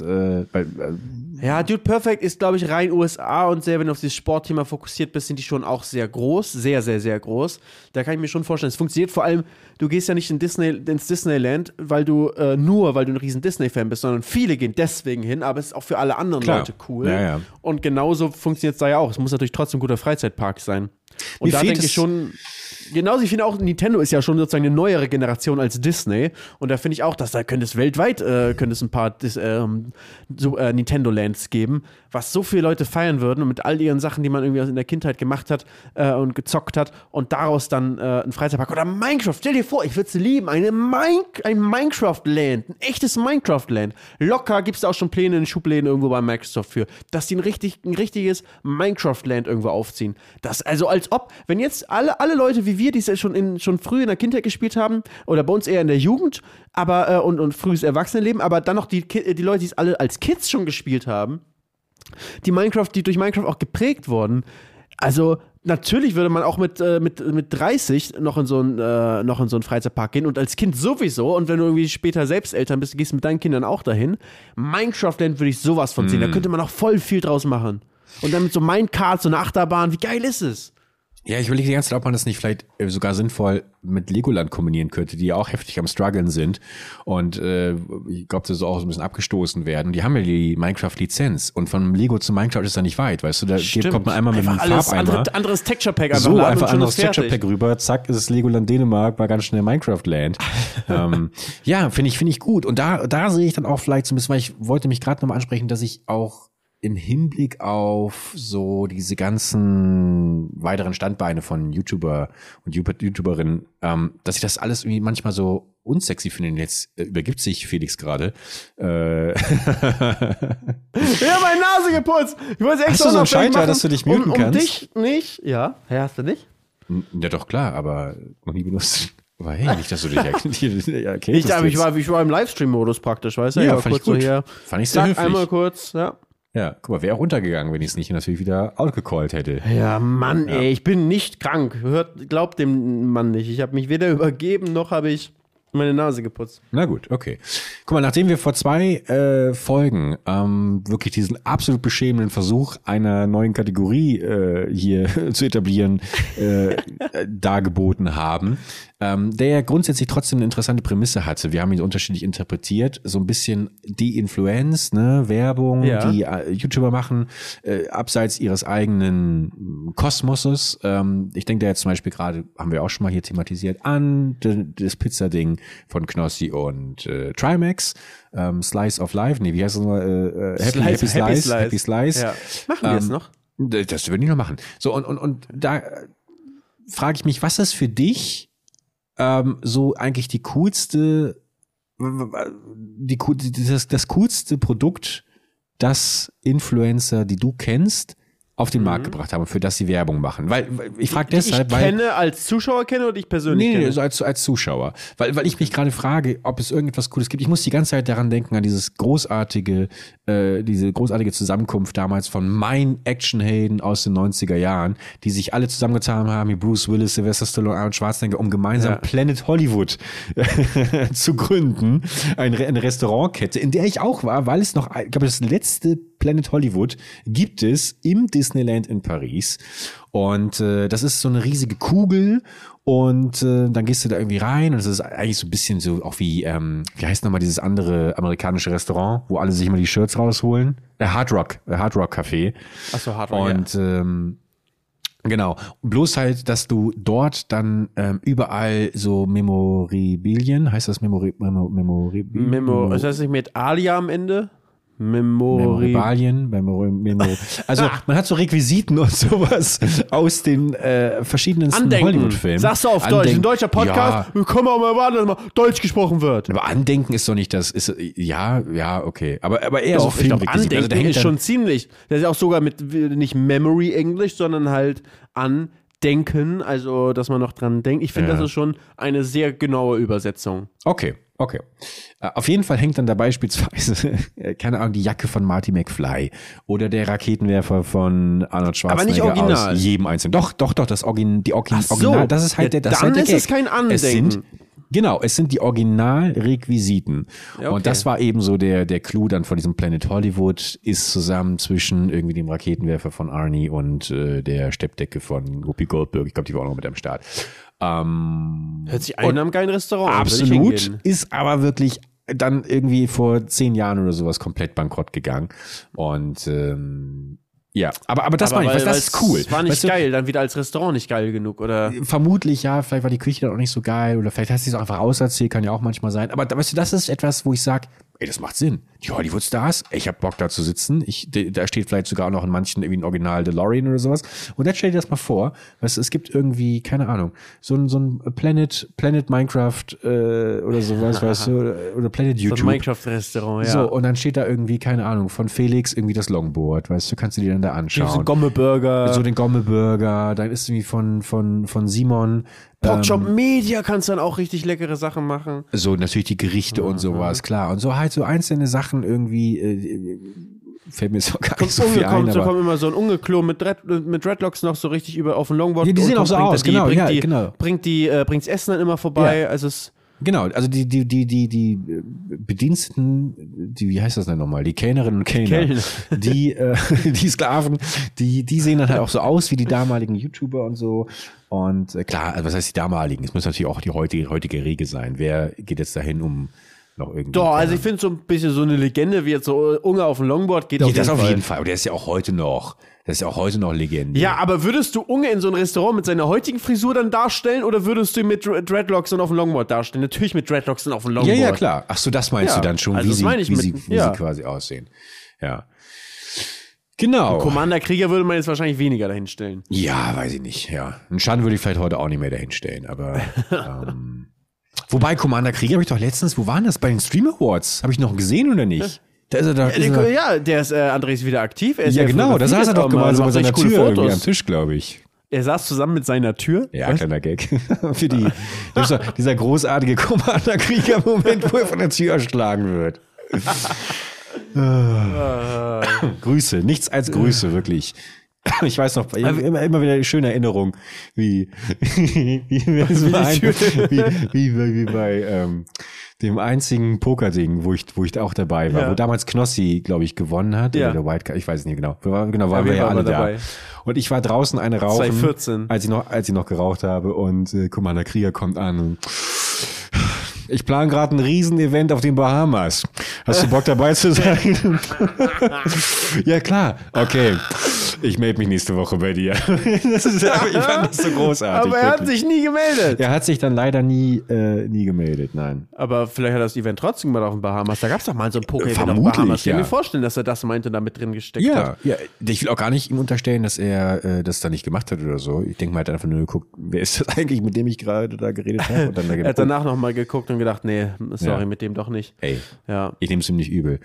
ja, Dude Perfect ist, glaube ich, rein USA und sehr, wenn du auf dieses Sportthema fokussiert bist, sind die schon auch sehr groß. Sehr, sehr, sehr groß. Da kann ich mir schon vorstellen, es funktioniert vor allem, du gehst ja nicht ins Disneyland, weil du ein riesen Disney-Fan bist, sondern viele gehen deswegen hin, aber es ist auch für alle anderen Leute cool. Ja. Und genauso funktioniert es da ja auch. Es muss natürlich trotzdem ein guter Freizeitpark sein. Und da denke ich schon, genauso, ich finde auch, Nintendo ist ja schon sozusagen eine neuere Generation als Disney. Und da finde ich auch, dass da könnte es weltweit ein paar Nintendo-Lands geben, was so viele Leute feiern würden und mit all ihren Sachen, die man irgendwie in der Kindheit gemacht hat und gezockt hat und daraus dann ein Freizeitpark oder Minecraft. Stell dir vor, ich würde es lieben, ein Minecraft-Land, ein echtes Minecraft-Land. Locker gibt es da auch schon Pläne in Schubläden irgendwo bei Microsoft für, dass die ein richtiges Minecraft-Land irgendwo aufziehen. Das, also als ob, wenn jetzt alle Leute wie wir, die es schon früh in der Kindheit gespielt haben, oder bei uns eher in der Jugend, aber und frühes Erwachsenenleben, aber dann noch die Leute, die es alle als Kids schon gespielt haben, die durch Minecraft auch geprägt wurden. Also natürlich würde man auch mit 30 noch in so einen Freizeitpark gehen und als Kind sowieso, und wenn du irgendwie später selbst Eltern bist, gehst du mit deinen Kindern auch dahin. Minecraft-Land würde ich sowas von sehen, da könnte man auch voll viel draus machen. Und dann mit so Minecart, so eine Achterbahn, wie geil ist es? Ja, ich überlege die ganze Zeit, ob man das nicht vielleicht sogar sinnvoll mit Legoland kombinieren könnte, die ja auch heftig am Struggeln sind und ich glaube, das soll auch so ein bisschen abgestoßen werden. Die haben ja die Minecraft-Lizenz und von Lego zu Minecraft ist da nicht weit, weißt du, da kommt man einmal mit einem Farbeimer. Anderes Texture-Pack einfach so, einfach anderes Texture-Pack rüber, zack, ist es Legoland Dänemark, war ganz schnell Minecraft-Land. Ja, finde ich gut. Und da sehe ich dann auch vielleicht so ein bisschen, weil ich wollte mich gerade nochmal ansprechen, dass ich auch im Hinblick auf so diese ganzen weiteren Standbeine von YouTuber und YouTuberinnen, dass ich das alles irgendwie manchmal so unsexy finde. Jetzt übergibt sich Felix gerade. Ich habe meine Nase geputzt. Ich wollte extra hast du so einen Schalter, dass du dich muten kannst? Dich nicht? Ja. Hast du nicht? Ja, doch klar, aber noch nie benutzt. Aber hey, nicht, dass du dich erkennst. Ich war im Livestream-Modus praktisch, weißt du? Ja, fand ich gut. So fand ich sehr höflich. Einmal kurz, ja. Ja, guck mal, wäre auch runtergegangen, wenn ich es nicht natürlich wieder outgecallt hätte. Ja, Mann, ey, ich bin nicht krank. Glaubt dem Mann nicht. Ich habe mich weder übergeben, noch habe ich meine Nase geputzt. Na gut, okay. Guck mal, nachdem wir vor 2 Folgen wirklich diesen absolut beschämenden Versuch einer neuen Kategorie hier zu etablieren dargeboten haben, der ja grundsätzlich trotzdem eine interessante Prämisse hatte. Wir haben ihn unterschiedlich interpretiert, so ein bisschen die Influenz, ne, Werbung, die YouTuber machen, abseits ihres eigenen Kosmoses. Ich denke da jetzt zum Beispiel gerade, haben wir auch schon mal hier thematisiert, an das Pizzading von Knossi und Trimax, Slice of Life, nee, wie heißt das nochmal? Happy Slice. Ja. Machen wir es noch? Das würden die noch machen. So, und da frage ich mich, was ist für dich so eigentlich das coolste Produkt, das Influencer, die du kennst, auf den Markt gebracht haben, für das sie Werbung machen. Weil ich frage deshalb, als Zuschauer kenne oder ich persönlich kenne? Nee, so als Zuschauer. Weil ich mich gerade frage, ob es irgendetwas Cooles gibt. Ich muss die ganze Zeit daran denken, an diese großartige Zusammenkunft damals von meinen Actionhelden aus den 90er Jahren, die sich alle zusammengetan haben, wie Bruce Willis, Sylvester Stallone, Arnold Schwarzenegger, um gemeinsam Planet Hollywood zu gründen. Eine Restaurantkette, in der ich auch war, weil es noch, ich glaube, das letzte Planet Hollywood gibt es im Disneyland in Paris. Und das ist so eine riesige Kugel und dann gehst du da irgendwie rein und es ist eigentlich so ein bisschen so auch wie heißt nochmal dieses andere amerikanische Restaurant, wo alle sich immer die Shirts rausholen? Hard Rock Café. Achso, Hard Rock, und genau. Bloß halt, dass du dort dann überall so Memorabilien, heißt das Memorabilien? Das heißt nicht mit Alia am Ende? Memorabilien, also man hat so Requisiten und sowas aus den verschiedensten Hollywood-Filmen. Sagst du auf Deutsch, ein deutscher Podcast, wir können auch mal warten, dass mal Deutsch gesprochen wird. Aber Andenken ist doch nicht das, ja, okay. Aber eher doch, so Filmrequisiten. Andenken ist schon ziemlich, das ist auch sogar mit, nicht Memory English, sondern halt Andenken, also dass man noch dran denkt. Ich finde, das ist schon eine sehr genaue Übersetzung. Okay. Okay. Auf jeden Fall hängt dann da beispielsweise, keine Ahnung, die Jacke von Marty McFly oder der Raketenwerfer von Arnold Schwarzenegger. Aber nicht original. Aus jedem Einzelnen. Doch, das Original. Das ist halt ja, das dann halt der ist Gag. es kein Andenken. Es sind die Originalrequisiten. Ja, okay. Und das war eben so der Clou dann von diesem Planet Hollywood, ist zusammen zwischen irgendwie dem Raketenwerfer von Arnie und der Steppdecke von Whoopi Goldberg. Ich glaube, die war auch noch mit am Start. Hört sich ein am geilen Restaurant an. Absolut, ist aber wirklich dann irgendwie vor 10 Jahren oder sowas komplett bankrott gegangen. Und ja, aber das meine ich, das ist cool. Das war nicht geil, dann wieder als Restaurant nicht geil genug, oder? Vermutlich, ja, vielleicht war die Küche dann auch nicht so geil oder vielleicht hast du es auch einfach auserzählt, kann ja auch manchmal sein. Aber weißt du, das ist etwas, wo ich sage, ey, das macht Sinn. Die Hollywood-Stars, ich hab Bock da zu sitzen. Da steht vielleicht sogar auch noch in manchen irgendwie ein Original DeLorean oder sowas. Und dann stell dir das mal vor, weißt du, es gibt irgendwie, keine Ahnung, so ein Planet Minecraft oder sowas, weißt du, oder Planet YouTube. So ein Minecraft-Restaurant, ja. So, und dann steht da irgendwie, keine Ahnung, von Felix irgendwie das Longboard, weißt du, kannst du dir dann da anschauen. So Gomme-Burger. So den Gomme-Burger, dann ist irgendwie von Simon. Porkchop Media kannst du dann auch richtig leckere Sachen machen. So natürlich die Gerichte und sowas, klar. Und so halt so einzelne Sachen irgendwie, fällt mir so gar nicht so viel ein. So kommt immer so ein Ungeklo mit Dreadlocks noch so richtig über auf dem Longboard. Ja, die sehen auch so aus, genau. Bringt's Essen dann immer vorbei, ja. Also es genau, also die Bediensteten, wie heißt das denn nochmal? Die Kellnerinnen und Kellner. Die Sklaven, die sehen dann halt auch so aus wie die damaligen YouTuber und so. Und klar, also was heißt die damaligen? Es muss natürlich auch die heutige Regel sein. Wer geht jetzt dahin, um noch irgendwie... Doch, also ich finde so ein bisschen so eine Legende, wie jetzt so Unge auf dem Longboard geht auf jeden Fall. Das auf jeden Fall. Aber der ist ja auch heute noch... Das ist ja auch heute noch Legende. Ja, aber würdest du Unge in so ein Restaurant mit seiner heutigen Frisur dann darstellen oder würdest du ihn mit Dreadlocks und auf dem Longboard darstellen? Natürlich mit Dreadlocks und auf dem Longboard. Ja, klar. Ach so, das meinst du dann schon, also wie sie quasi aussehen. Ja. Genau. Ein Commander Krieger würde man jetzt wahrscheinlich weniger dahinstellen. Ja, weiß ich nicht, ja. Einen Schaden würde ich vielleicht heute auch nicht mehr dahinstellen, aber wobei Commander Krieger habe ich doch letztens, wo waren das? Bei den Stream Awards? Habe ich noch gesehen oder nicht? Da ist er da. Der ist André ist wieder aktiv. Ja, genau, da saß er doch gemeinsam mit seiner Tür irgendwie am Tisch, glaube ich. Er saß zusammen mit seiner Tür? Ja, kleiner Gag. Für dieser großartige Commander-Krieger-Moment, wo er von der Tür erschlagen wird. Grüße, nichts als Grüße, wirklich. Ich weiß noch, immer wieder eine schöne Erinnerung, wie bei dem einzigen Pokerding, wo ich auch dabei war, wo damals Knossi, glaube ich, gewonnen hat, oder der White, ich weiß es nicht genau. Genau, waren wir ja alle da. Und ich war draußen eine rauchen, 2014. als ich noch geraucht habe, und Commander Krieger kommt an und ich plane gerade ein Riesen-Event auf den Bahamas. Hast du Bock dabei zu sein? Ja, klar. Okay. Ich melde mich nächste Woche bei dir. Ich fand das so großartig. Aber er hat sich nie gemeldet. Er hat sich dann leider nie gemeldet, nein. Aber vielleicht hat er das Event trotzdem mal auf den Bahamas. Da gab es doch mal so ein Poker-Event auf den Bahamas. Ich kann ja. mir vorstellen, dass er das meinte, da mit drin gesteckt hat. Ja, ich will auch gar nicht ihm unterstellen, dass er das da nicht gemacht hat oder so. Ich denke mal, er hat einfach nur geguckt, wer ist das eigentlich, mit dem ich gerade da geredet habe? Und dann er hat danach nochmal geguckt und gedacht, nee, sorry, mit dem doch nicht. Ey, ich nehme es ihm nicht übel.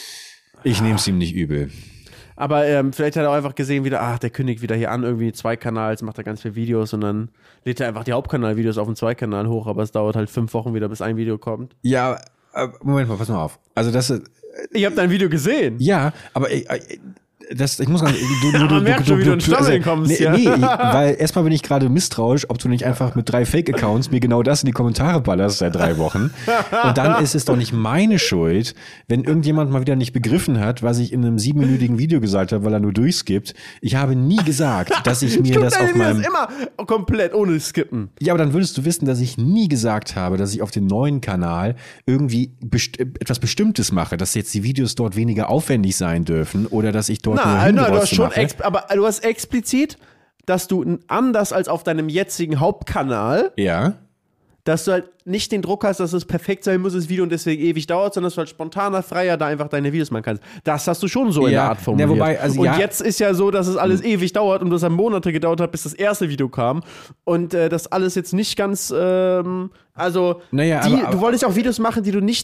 Aber vielleicht hat er auch einfach gesehen, wieder, der kündigt wieder hier an, irgendwie 2 Kanals, macht er ganz viele Videos und dann lädt er einfach die Hauptkanal-Videos auf dem 2-Kanal hoch, aber es dauert halt 5 Wochen wieder, bis ein Video kommt. Ja, Moment mal, pass mal auf. Also ich habe dein Video gesehen. Ja, aber ich muss sagen, man merkt schon, wie du ins Stammeln kommst. Nee, weil erstmal bin ich gerade misstrauisch, ob du nicht einfach mit 3 Fake-Accounts mir genau das in die Kommentare ballerst seit 3 Wochen. Und dann ist es doch nicht meine Schuld, wenn irgendjemand mal wieder nicht begriffen hat, was ich in einem 7-minütigen Video gesagt habe, weil er nur durchskippt. Ich habe nie gesagt, dass ich mir das auf meinem... immer komplett ohne Skippen. Ja, aber dann würdest du wissen, dass ich nie gesagt habe, dass ich auf dem neuen Kanal irgendwie etwas Bestimmtes mache, dass jetzt die Videos dort weniger aufwendig sein dürfen oder dass ich dort Nein, du hast schon aber du hast explizit, dass du anders als auf deinem jetzigen Hauptkanal, dass du halt nicht den Druck hast, dass es perfekt sein muss, das Video, und deswegen ewig dauert, sondern dass du halt spontaner, freier da einfach deine Videos machen kannst. Das hast du schon so in der Art formuliert. Ja, wobei, und jetzt ist ja so, dass es alles ewig dauert und dass es Monate gedauert hat, bis das erste Video kam. Und das alles jetzt nicht ganz, du wolltest ja auch Videos machen, die du nicht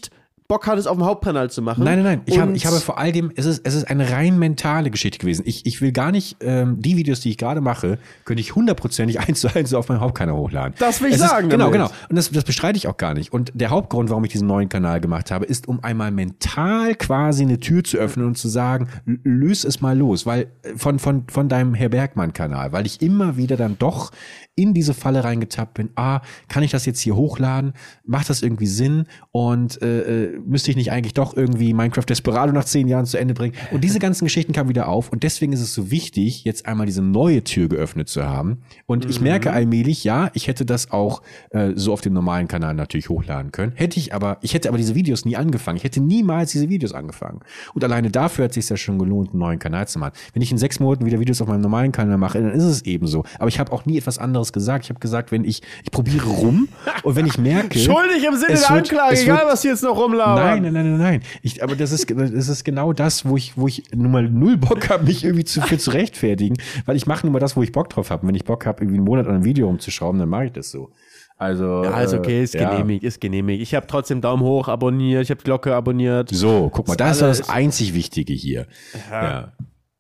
Bock hattest, auf dem Hauptkanal zu machen. Nein. Ich habe vor allem, es ist eine rein mentale Geschichte gewesen. Ich will gar nicht, die Videos, die ich gerade mache, könnte ich 100%ig 1:1 auf meinem Hauptkanal hochladen. Das will ich sagen. Genau. Und das bestreite ich auch gar nicht. Und der Hauptgrund, warum ich diesen neuen Kanal gemacht habe, ist, um einmal mental quasi eine Tür zu öffnen und zu sagen, löse es mal los, weil von deinem Herr Bergmann-Kanal, weil ich immer wieder dann doch in diese Falle reingetappt bin. Kann ich das jetzt hier hochladen? Macht das irgendwie Sinn? Und müsste ich nicht eigentlich doch irgendwie Minecraft Desperado nach 10 Jahren zu Ende bringen? Und diese ganzen Geschichten kamen wieder auf. Und deswegen ist es so wichtig, jetzt einmal diese neue Tür geöffnet zu haben. Und ich merke allmählich, ja, ich hätte das auch so auf dem normalen Kanal natürlich hochladen können. Ich hätte aber diese Videos nie angefangen. Ich hätte niemals diese Videos angefangen. Und alleine dafür hat es sich ja schon gelohnt, einen neuen Kanal zu machen. Wenn ich in 6 Monaten wieder Videos auf meinem normalen Kanal mache, dann ist es eben so. Aber ich habe auch nie etwas anderes gesagt. Ich habe gesagt, wenn ich probiere rum und wenn ich merke... Schuldig im Sinne der Anklage, egal was jetzt noch rumlabern. Nein. Aber das ist genau das, wo ich nun mal null Bock habe, mich irgendwie für zu rechtfertigen, weil ich mache nur mal das, wo ich Bock drauf habe. Und wenn ich Bock habe, irgendwie einen Monat an einem Video rumzuschrauben, dann mache ich das so. Also, ja, ist okay, ist genehmigt. Ich habe trotzdem Daumen hoch abonniert, ich habe Glocke abonniert. So, guck mal, das ist das einzig Wichtige hier. Ja.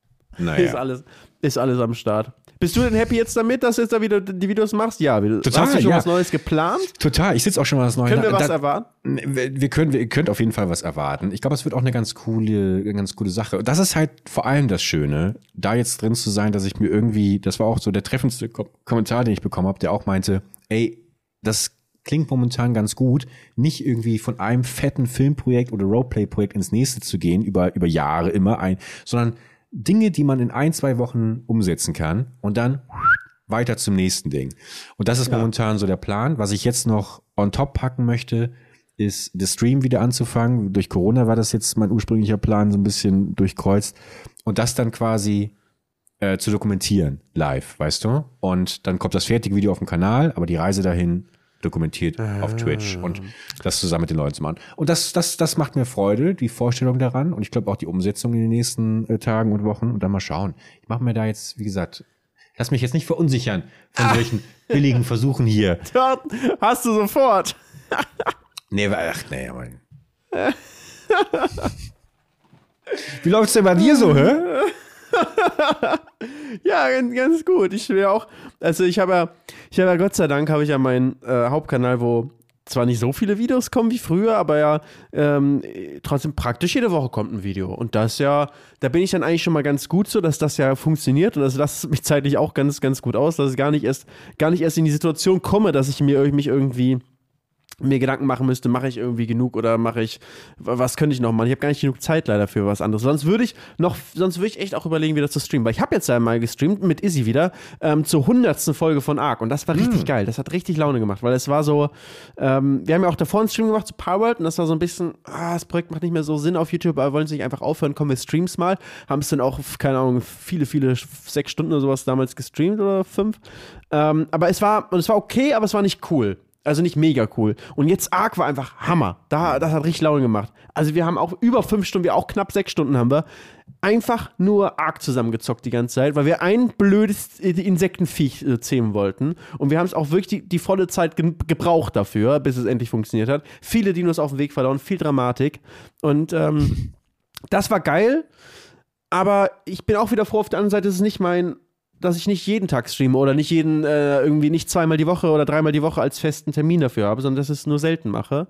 Naja. Ist alles am Start. Bist du denn happy jetzt damit, dass du jetzt da wieder die Videos machst? Ja, total. Hast du schon was Neues geplant? Total, ich sitze auch schon mal was Neues. Können wir was erwarten? Ihr könnt auf jeden Fall was erwarten. Ich glaube, es wird auch eine ganz coole Sache. Und das ist halt vor allem das Schöne, da jetzt drin zu sein, dass ich mir irgendwie, das war auch so der treffendste Kommentar, den ich bekommen habe, der auch meinte, ey, das klingt momentan ganz gut, nicht irgendwie von einem fetten Filmprojekt oder Roleplay-Projekt ins nächste zu gehen, über Jahre immer sondern Dinge, die man in 1-2 Wochen umsetzen kann und dann weiter zum nächsten Ding. Und das ist momentan so der Plan. Was ich jetzt noch on top packen möchte, ist das Stream wieder anzufangen. Durch Corona war das jetzt mein ursprünglicher Plan so ein bisschen durchkreuzt. Und das dann quasi zu dokumentieren live, weißt du? Und dann kommt das fertige Video auf dem Kanal, aber die Reise dahin dokumentiert auf Twitch und das zusammen mit den Leuten zu machen. Und das macht mir Freude, die Vorstellung daran und ich glaube auch die Umsetzung in den nächsten Tagen und Wochen und dann mal schauen. Ich mache mir da jetzt, wie gesagt, lass mich jetzt nicht verunsichern von solchen billigen Versuchen hier. Hast du sofort. Aber wie läuft's denn bei dir so, hä? Ja, ganz gut. Ich will auch, also ich habe ja Gott sei Dank habe ich ja meinen Hauptkanal, wo zwar nicht so viele Videos kommen wie früher, aber ja trotzdem praktisch jede Woche kommt ein Video. Und das ja, da bin ich dann eigentlich schon mal ganz gut so, dass das ja funktioniert und das lasst mich zeitlich auch ganz, ganz gut aus, dass ich gar nicht erst in die Situation komme, dass ich mich irgendwie mir Gedanken machen müsste, mache ich irgendwie genug oder was könnte ich noch machen? Ich habe gar nicht genug Zeit leider für was anderes. Sonst würde ich echt auch überlegen, wieder zu streamen. Weil ich habe jetzt einmal gestreamt mit Izzy wieder zur 100. Folge von Ark und das war richtig geil. Das hat richtig Laune gemacht, weil es war so, wir haben ja auch davor einen Stream gemacht zu Powerworld und das war so ein bisschen, das Projekt macht nicht mehr so Sinn auf YouTube, aber wollen sie nicht einfach aufhören, kommen wir streams mal. Haben es dann auch, keine Ahnung, viele 6 Stunden oder sowas damals gestreamt oder 5. Aber es war okay, aber es war nicht cool. Also nicht mega cool. Und jetzt Ark war einfach Hammer. Das hat richtig Laune gemacht. Also wir haben auch über 5 Stunden, wir auch knapp 6 Stunden haben wir, einfach nur Ark zusammengezockt die ganze Zeit, weil wir ein blödes Insektenviech zähmen wollten. Und wir haben es auch wirklich die volle Zeit gebraucht dafür, bis es endlich funktioniert hat. Viele Dinos auf dem Weg verloren, viel Dramatik. Und das war geil. Aber ich bin auch wieder froh, auf der anderen Seite ist es nicht dass ich nicht jeden Tag streame oder nicht irgendwie nicht 2-mal die Woche oder 3-mal die Woche als festen Termin dafür habe, sondern dass ich es nur selten mache.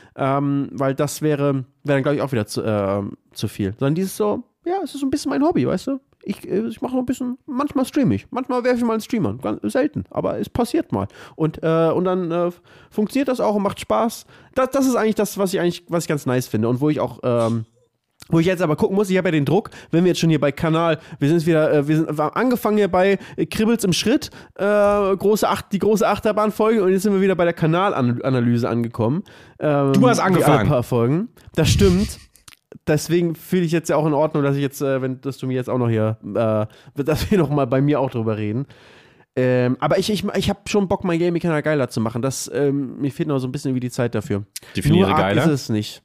Weil das wäre dann, glaube ich, auch wieder zu viel. Sondern dieses so, ja, es ist so ein bisschen mein Hobby, weißt du? Ich mache noch ein bisschen, manchmal streame ich, manchmal werfe ich mal einen Streamer, ganz selten, aber es passiert mal. Und dann funktioniert das auch und macht Spaß. Das ist eigentlich das, was ich ganz nice finde und wo ich auch wo ich jetzt aber gucken muss, ich habe ja den Druck, wenn wir jetzt schon hier bei Kanal, wir sind angefangen hier bei Kribbels im Schritt, die große Achterbahnfolge und jetzt sind wir wieder bei der Kanalanalyse angekommen. Du hast angefangen. Ein paar Folgen. Das stimmt. Deswegen fühle ich jetzt ja auch in Ordnung, dass ich jetzt, dass du mir jetzt auch noch hier, dass wir noch mal bei mir auch drüber reden. Aber ich habe schon Bock, meinen Gaming-Kanal geiler zu machen. Mir fehlt noch so ein bisschen wie die Zeit dafür. Definiere nur geiler? Ist es nicht.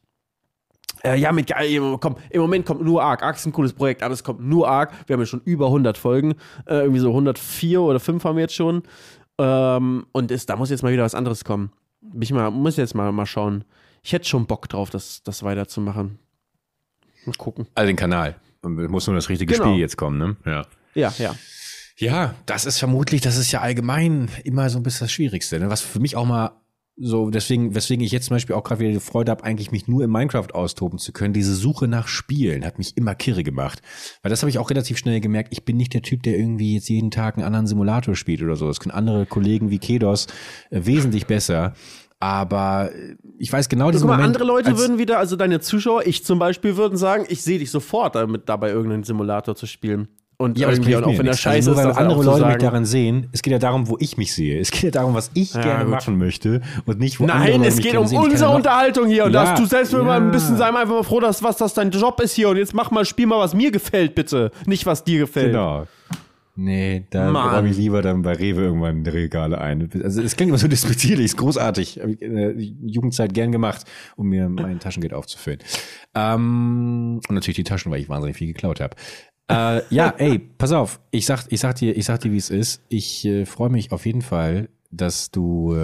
Ja, mit geil, im Moment kommt nur Ark. Ark ist ein cooles Projekt, aber es kommt nur Ark. Wir haben ja schon über 100 Folgen. Irgendwie so 104 oder 5 haben wir jetzt schon. Da muss jetzt mal wieder was anderes kommen. Muss jetzt mal schauen. ich hätte schon Bock drauf, das weiterzumachen. Mal gucken. Also den Kanal. Muss nur das richtige Spiel jetzt kommen, ne? Ja. Ja, das ist ja allgemein immer so ein bisschen das Schwierigste, ne? Was für mich auch mal so, weswegen ich jetzt zum Beispiel auch gerade wieder die Freude habe, eigentlich mich nur in Minecraft austoben zu können. Diese Suche nach Spielen hat mich immer kirre gemacht. Weil das habe ich auch relativ schnell gemerkt. Ich bin nicht der Typ, der irgendwie jetzt jeden Tag einen anderen Simulator spielt oder so. Das können andere Kollegen wie Kedos wesentlich besser. Aber ich weiß genau diesen Moment. Andere Leute würden wieder, also deine Zuschauer, ich zum Beispiel, würden sagen, ich sehe dich sofort damit dabei, irgendeinen Simulator zu spielen. Und ja, aber das auch wenn der Scheiße also nur, ist, weil andere Leute mich daran sehen. Es geht ja darum, wo ich mich sehe. Es geht ja darum, was ich gerne machen möchte und nicht, wo andere Leute mich sehen. Nein, es geht um unsere Unterhaltung hier. Und du selbst mal ein bisschen sei einfach mal froh, dass das dein Job ist hier. Und jetzt spiel mal, was mir gefällt, bitte. Nicht, was dir gefällt. Genau. Nee, da räume ich lieber dann bei Rewe irgendwann Regale ein. Also es klingt immer so despektierlich, ist großartig. Habe ich in der Jugendzeit gern gemacht, um mir mein Taschengeld aufzufüllen. Und natürlich die Taschen, weil ich wahnsinnig viel geklaut habe. Ja, ey, pass auf. Ich sag dir, wie es ist. Ich freue mich auf jeden Fall, dass du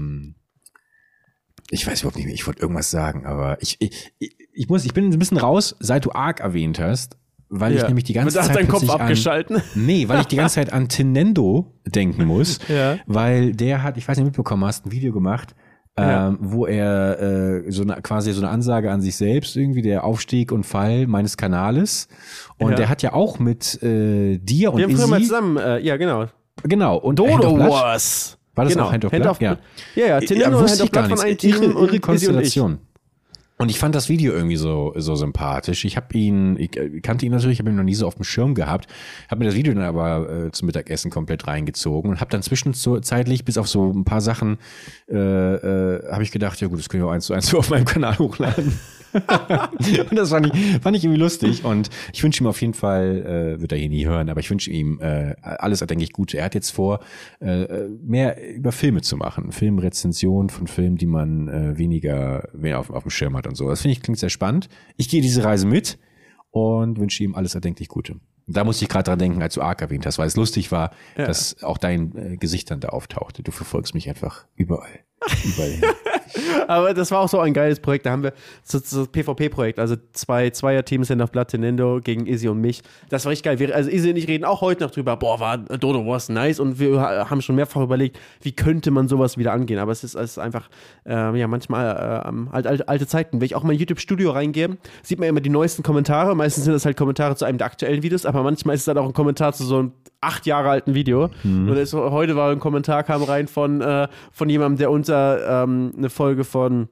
ich weiß überhaupt nicht mehr, ich wollte irgendwas sagen, aber ich bin ein bisschen raus, seit du Ark erwähnt hast, weil ich nämlich die ganze Zeit deinen Kopf abgeschalten? Weil ich die ganze Zeit an Tinendo denken muss, weil der hat, ich weiß nicht, mitbekommen hast, ein Video gemacht, wo er quasi so eine Ansage an sich selbst irgendwie, der Aufstieg und Fall meines Kanales. Und der hat ja auch mit dir und wir haben Izzy früher mal zusammen, genau. Genau. Und Dodo Wars. War das auch Hand of Blood? Ja. Tinendo und Hand of Blood von einem Team irre Konstellation. Und ich fand das Video irgendwie so sympathisch. Ich kannte ihn natürlich, habe ihn noch nie so auf dem Schirm gehabt, habe mir das Video dann aber zum Mittagessen komplett reingezogen und habe dann zwischenzeitlich bis auf so ein paar Sachen habe ich gedacht, ja gut, das können wir auch 1:1 auf meinem Kanal hochladen. Und das fand ich irgendwie lustig und ich wünsche ihm auf jeden Fall, wird er hier nie hören, aber ich wünsche ihm alles, denke ich, Gute. Er hat jetzt vor, mehr über Filme zu machen, Filmrezension von Filmen, die man weniger auf dem Schirm hat und so. Das finde ich, klingt sehr spannend. Ich gehe diese Reise mit und wünsche ihm alles erdenklich Gute. Da musste ich gerade dran denken, als du Ark erwähnt hast, weil es lustig war, dass auch dein Gesicht dann da auftauchte. Du verfolgst mich einfach überall. Überall. Aber das war auch so ein geiles Projekt. Da haben wir so PvP-Projekt, also Zweier-Teams Hand of Blood, Tinendo gegen Izzy und mich. Das war richtig geil. Also Izzy und ich reden auch heute noch drüber, war Dodo Wars nice und wir haben schon mehrfach überlegt, wie könnte man sowas wieder angehen. Aber es ist einfach, manchmal alte Zeiten. Wenn ich auch mal in YouTube-Studio reingehe, sieht man immer die neuesten Kommentare. Meistens sind das halt Kommentare zu einem der aktuellen Videos, aber manchmal ist es dann auch ein Kommentar zu so einem 8 Jahre alten Video. Und heute war ein Kommentar, kam rein von jemandem, der unter eine Folge von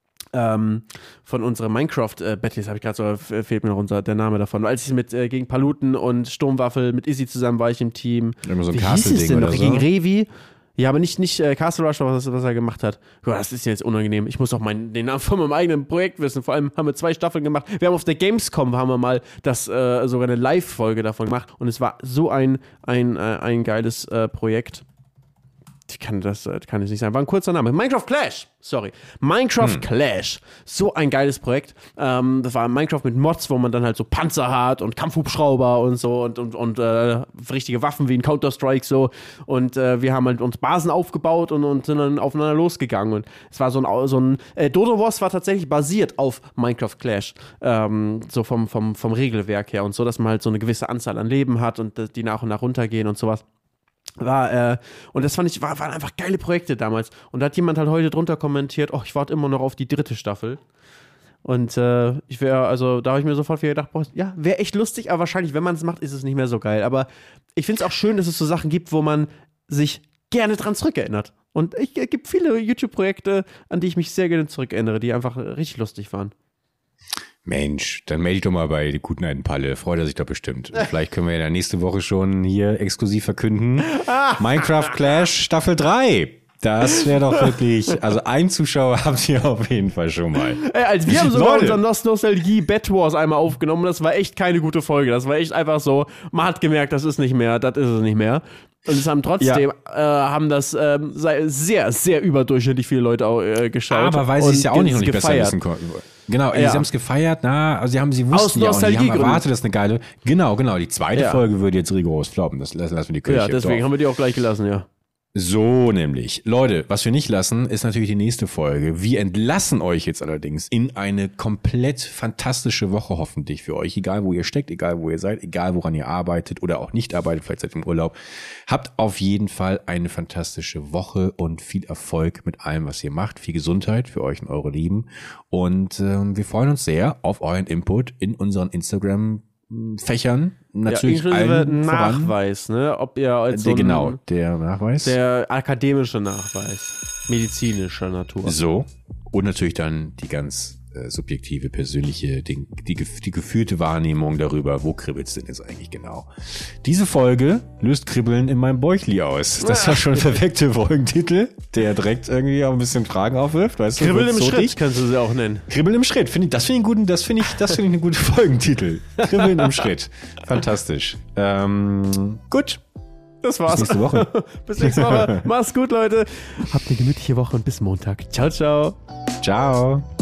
unserer Minecraft-Battles, habe ich gerade so, fehlt mir noch der Name davon. Als ich gegen Paluten und Sturmwaffel mit Izzy zusammen war ich im Team. Immer so ein Castle-Ding oder so. Gegen Revi. Ja, aber nicht Castle Rush, was er gemacht hat. Boah, das ist jetzt unangenehm. Ich muss auch den Namen von meinem eigenen Projekt wissen. Vor allem haben wir 2 Staffeln gemacht. Wir haben auf der Gamescom mal sogar eine Live-Folge davon gemacht. Und es war so ein geiles Projekt. Kann es nicht sein. War ein kurzer Name. Minecraft Clash. So ein geiles Projekt. Das war Minecraft mit Mods, wo man dann halt so Panzer hat und Kampfhubschrauber und so und richtige Waffen wie in Counter-Strike so. Und wir haben halt uns Basen aufgebaut und sind dann aufeinander losgegangen. Und es war so ein Dodo Wars war tatsächlich basiert auf Minecraft Clash. So vom Regelwerk her und so, dass man halt so eine gewisse Anzahl an Leben hat und die nach und nach runtergehen und sowas. Und das fand ich, waren einfach geile Projekte damals. Und da hat jemand halt heute drunter kommentiert, ich warte immer noch auf die 3. Staffel. Und da habe ich mir sofort wieder gedacht, wäre echt lustig, aber wahrscheinlich, wenn man es macht, ist es nicht mehr so geil. Aber ich finde es auch schön, dass es so Sachen gibt, wo man sich gerne dran zurückerinnert. Und es gibt viele YouTube-Projekte, an die ich mich sehr gerne zurückerinnere, die einfach richtig lustig waren. Mensch, dann melde ich doch mal bei die guten alten Palle. Freut er sich doch bestimmt. Vielleicht können wir ja nächste Woche schon hier exklusiv verkünden. Minecraft Clash Staffel 3. Das wäre doch wirklich, also ein Zuschauer habt ihr auf jeden Fall schon mal. Wir haben sogar unseren Nostalgie Bed Wars einmal aufgenommen. Das war echt keine gute Folge. Das war echt einfach so, man hat gemerkt, das ist es nicht mehr. Und es haben trotzdem, haben das sehr, sehr überdurchschnittlich viele Leute auch geschaut. Aber weil sie es ja auch nicht besser wissen konnten. Genau, sie haben es gefeiert, sie wussten ja auch nicht, die haben erwartet, das ist eine geile, genau, die zweite Folge würde jetzt rigoros floppen, das lassen wir die Kirche. Ja, deswegen haben wir die auch gleich gelassen, ja. So nämlich. Leute, was wir nicht lassen, ist natürlich die nächste Folge. Wir entlassen euch jetzt allerdings in eine komplett fantastische Woche hoffentlich für euch. Egal, wo ihr steckt, egal, wo ihr seid, egal, woran ihr arbeitet oder auch nicht arbeitet, vielleicht seid ihr im Urlaub. Habt auf jeden Fall eine fantastische Woche und viel Erfolg mit allem, was ihr macht. Viel Gesundheit für euch und eure Lieben. Und wir freuen uns sehr auf euren Input in unseren Instagram-Fächern. Natürlich allen Nachweis, ne? Ob ihr als so genau, der Nachweis. Der akademische Nachweis. Medizinischer Natur. So. Und natürlich dann die ganz subjektive, persönliche, die gefühlte Wahrnehmung darüber, wo kribbelt's denn jetzt eigentlich genau. Diese Folge löst Kribbeln in meinem Bäuchli aus. Das war schon ein perfekter Folgentitel, der direkt irgendwie auch ein bisschen Fragen aufwirft. Weißt du, Kribbeln im Schritt kannst du sie auch nennen. Kribbeln im Schritt, das finde ich einen guten Folgentitel. Kribbeln im Schritt. Fantastisch. Gut. Das war's. Bis nächste Woche. Bis nächste Woche. Mach's gut, Leute. Habt eine gemütliche Woche und bis Montag. Ciao, ciao. Ciao.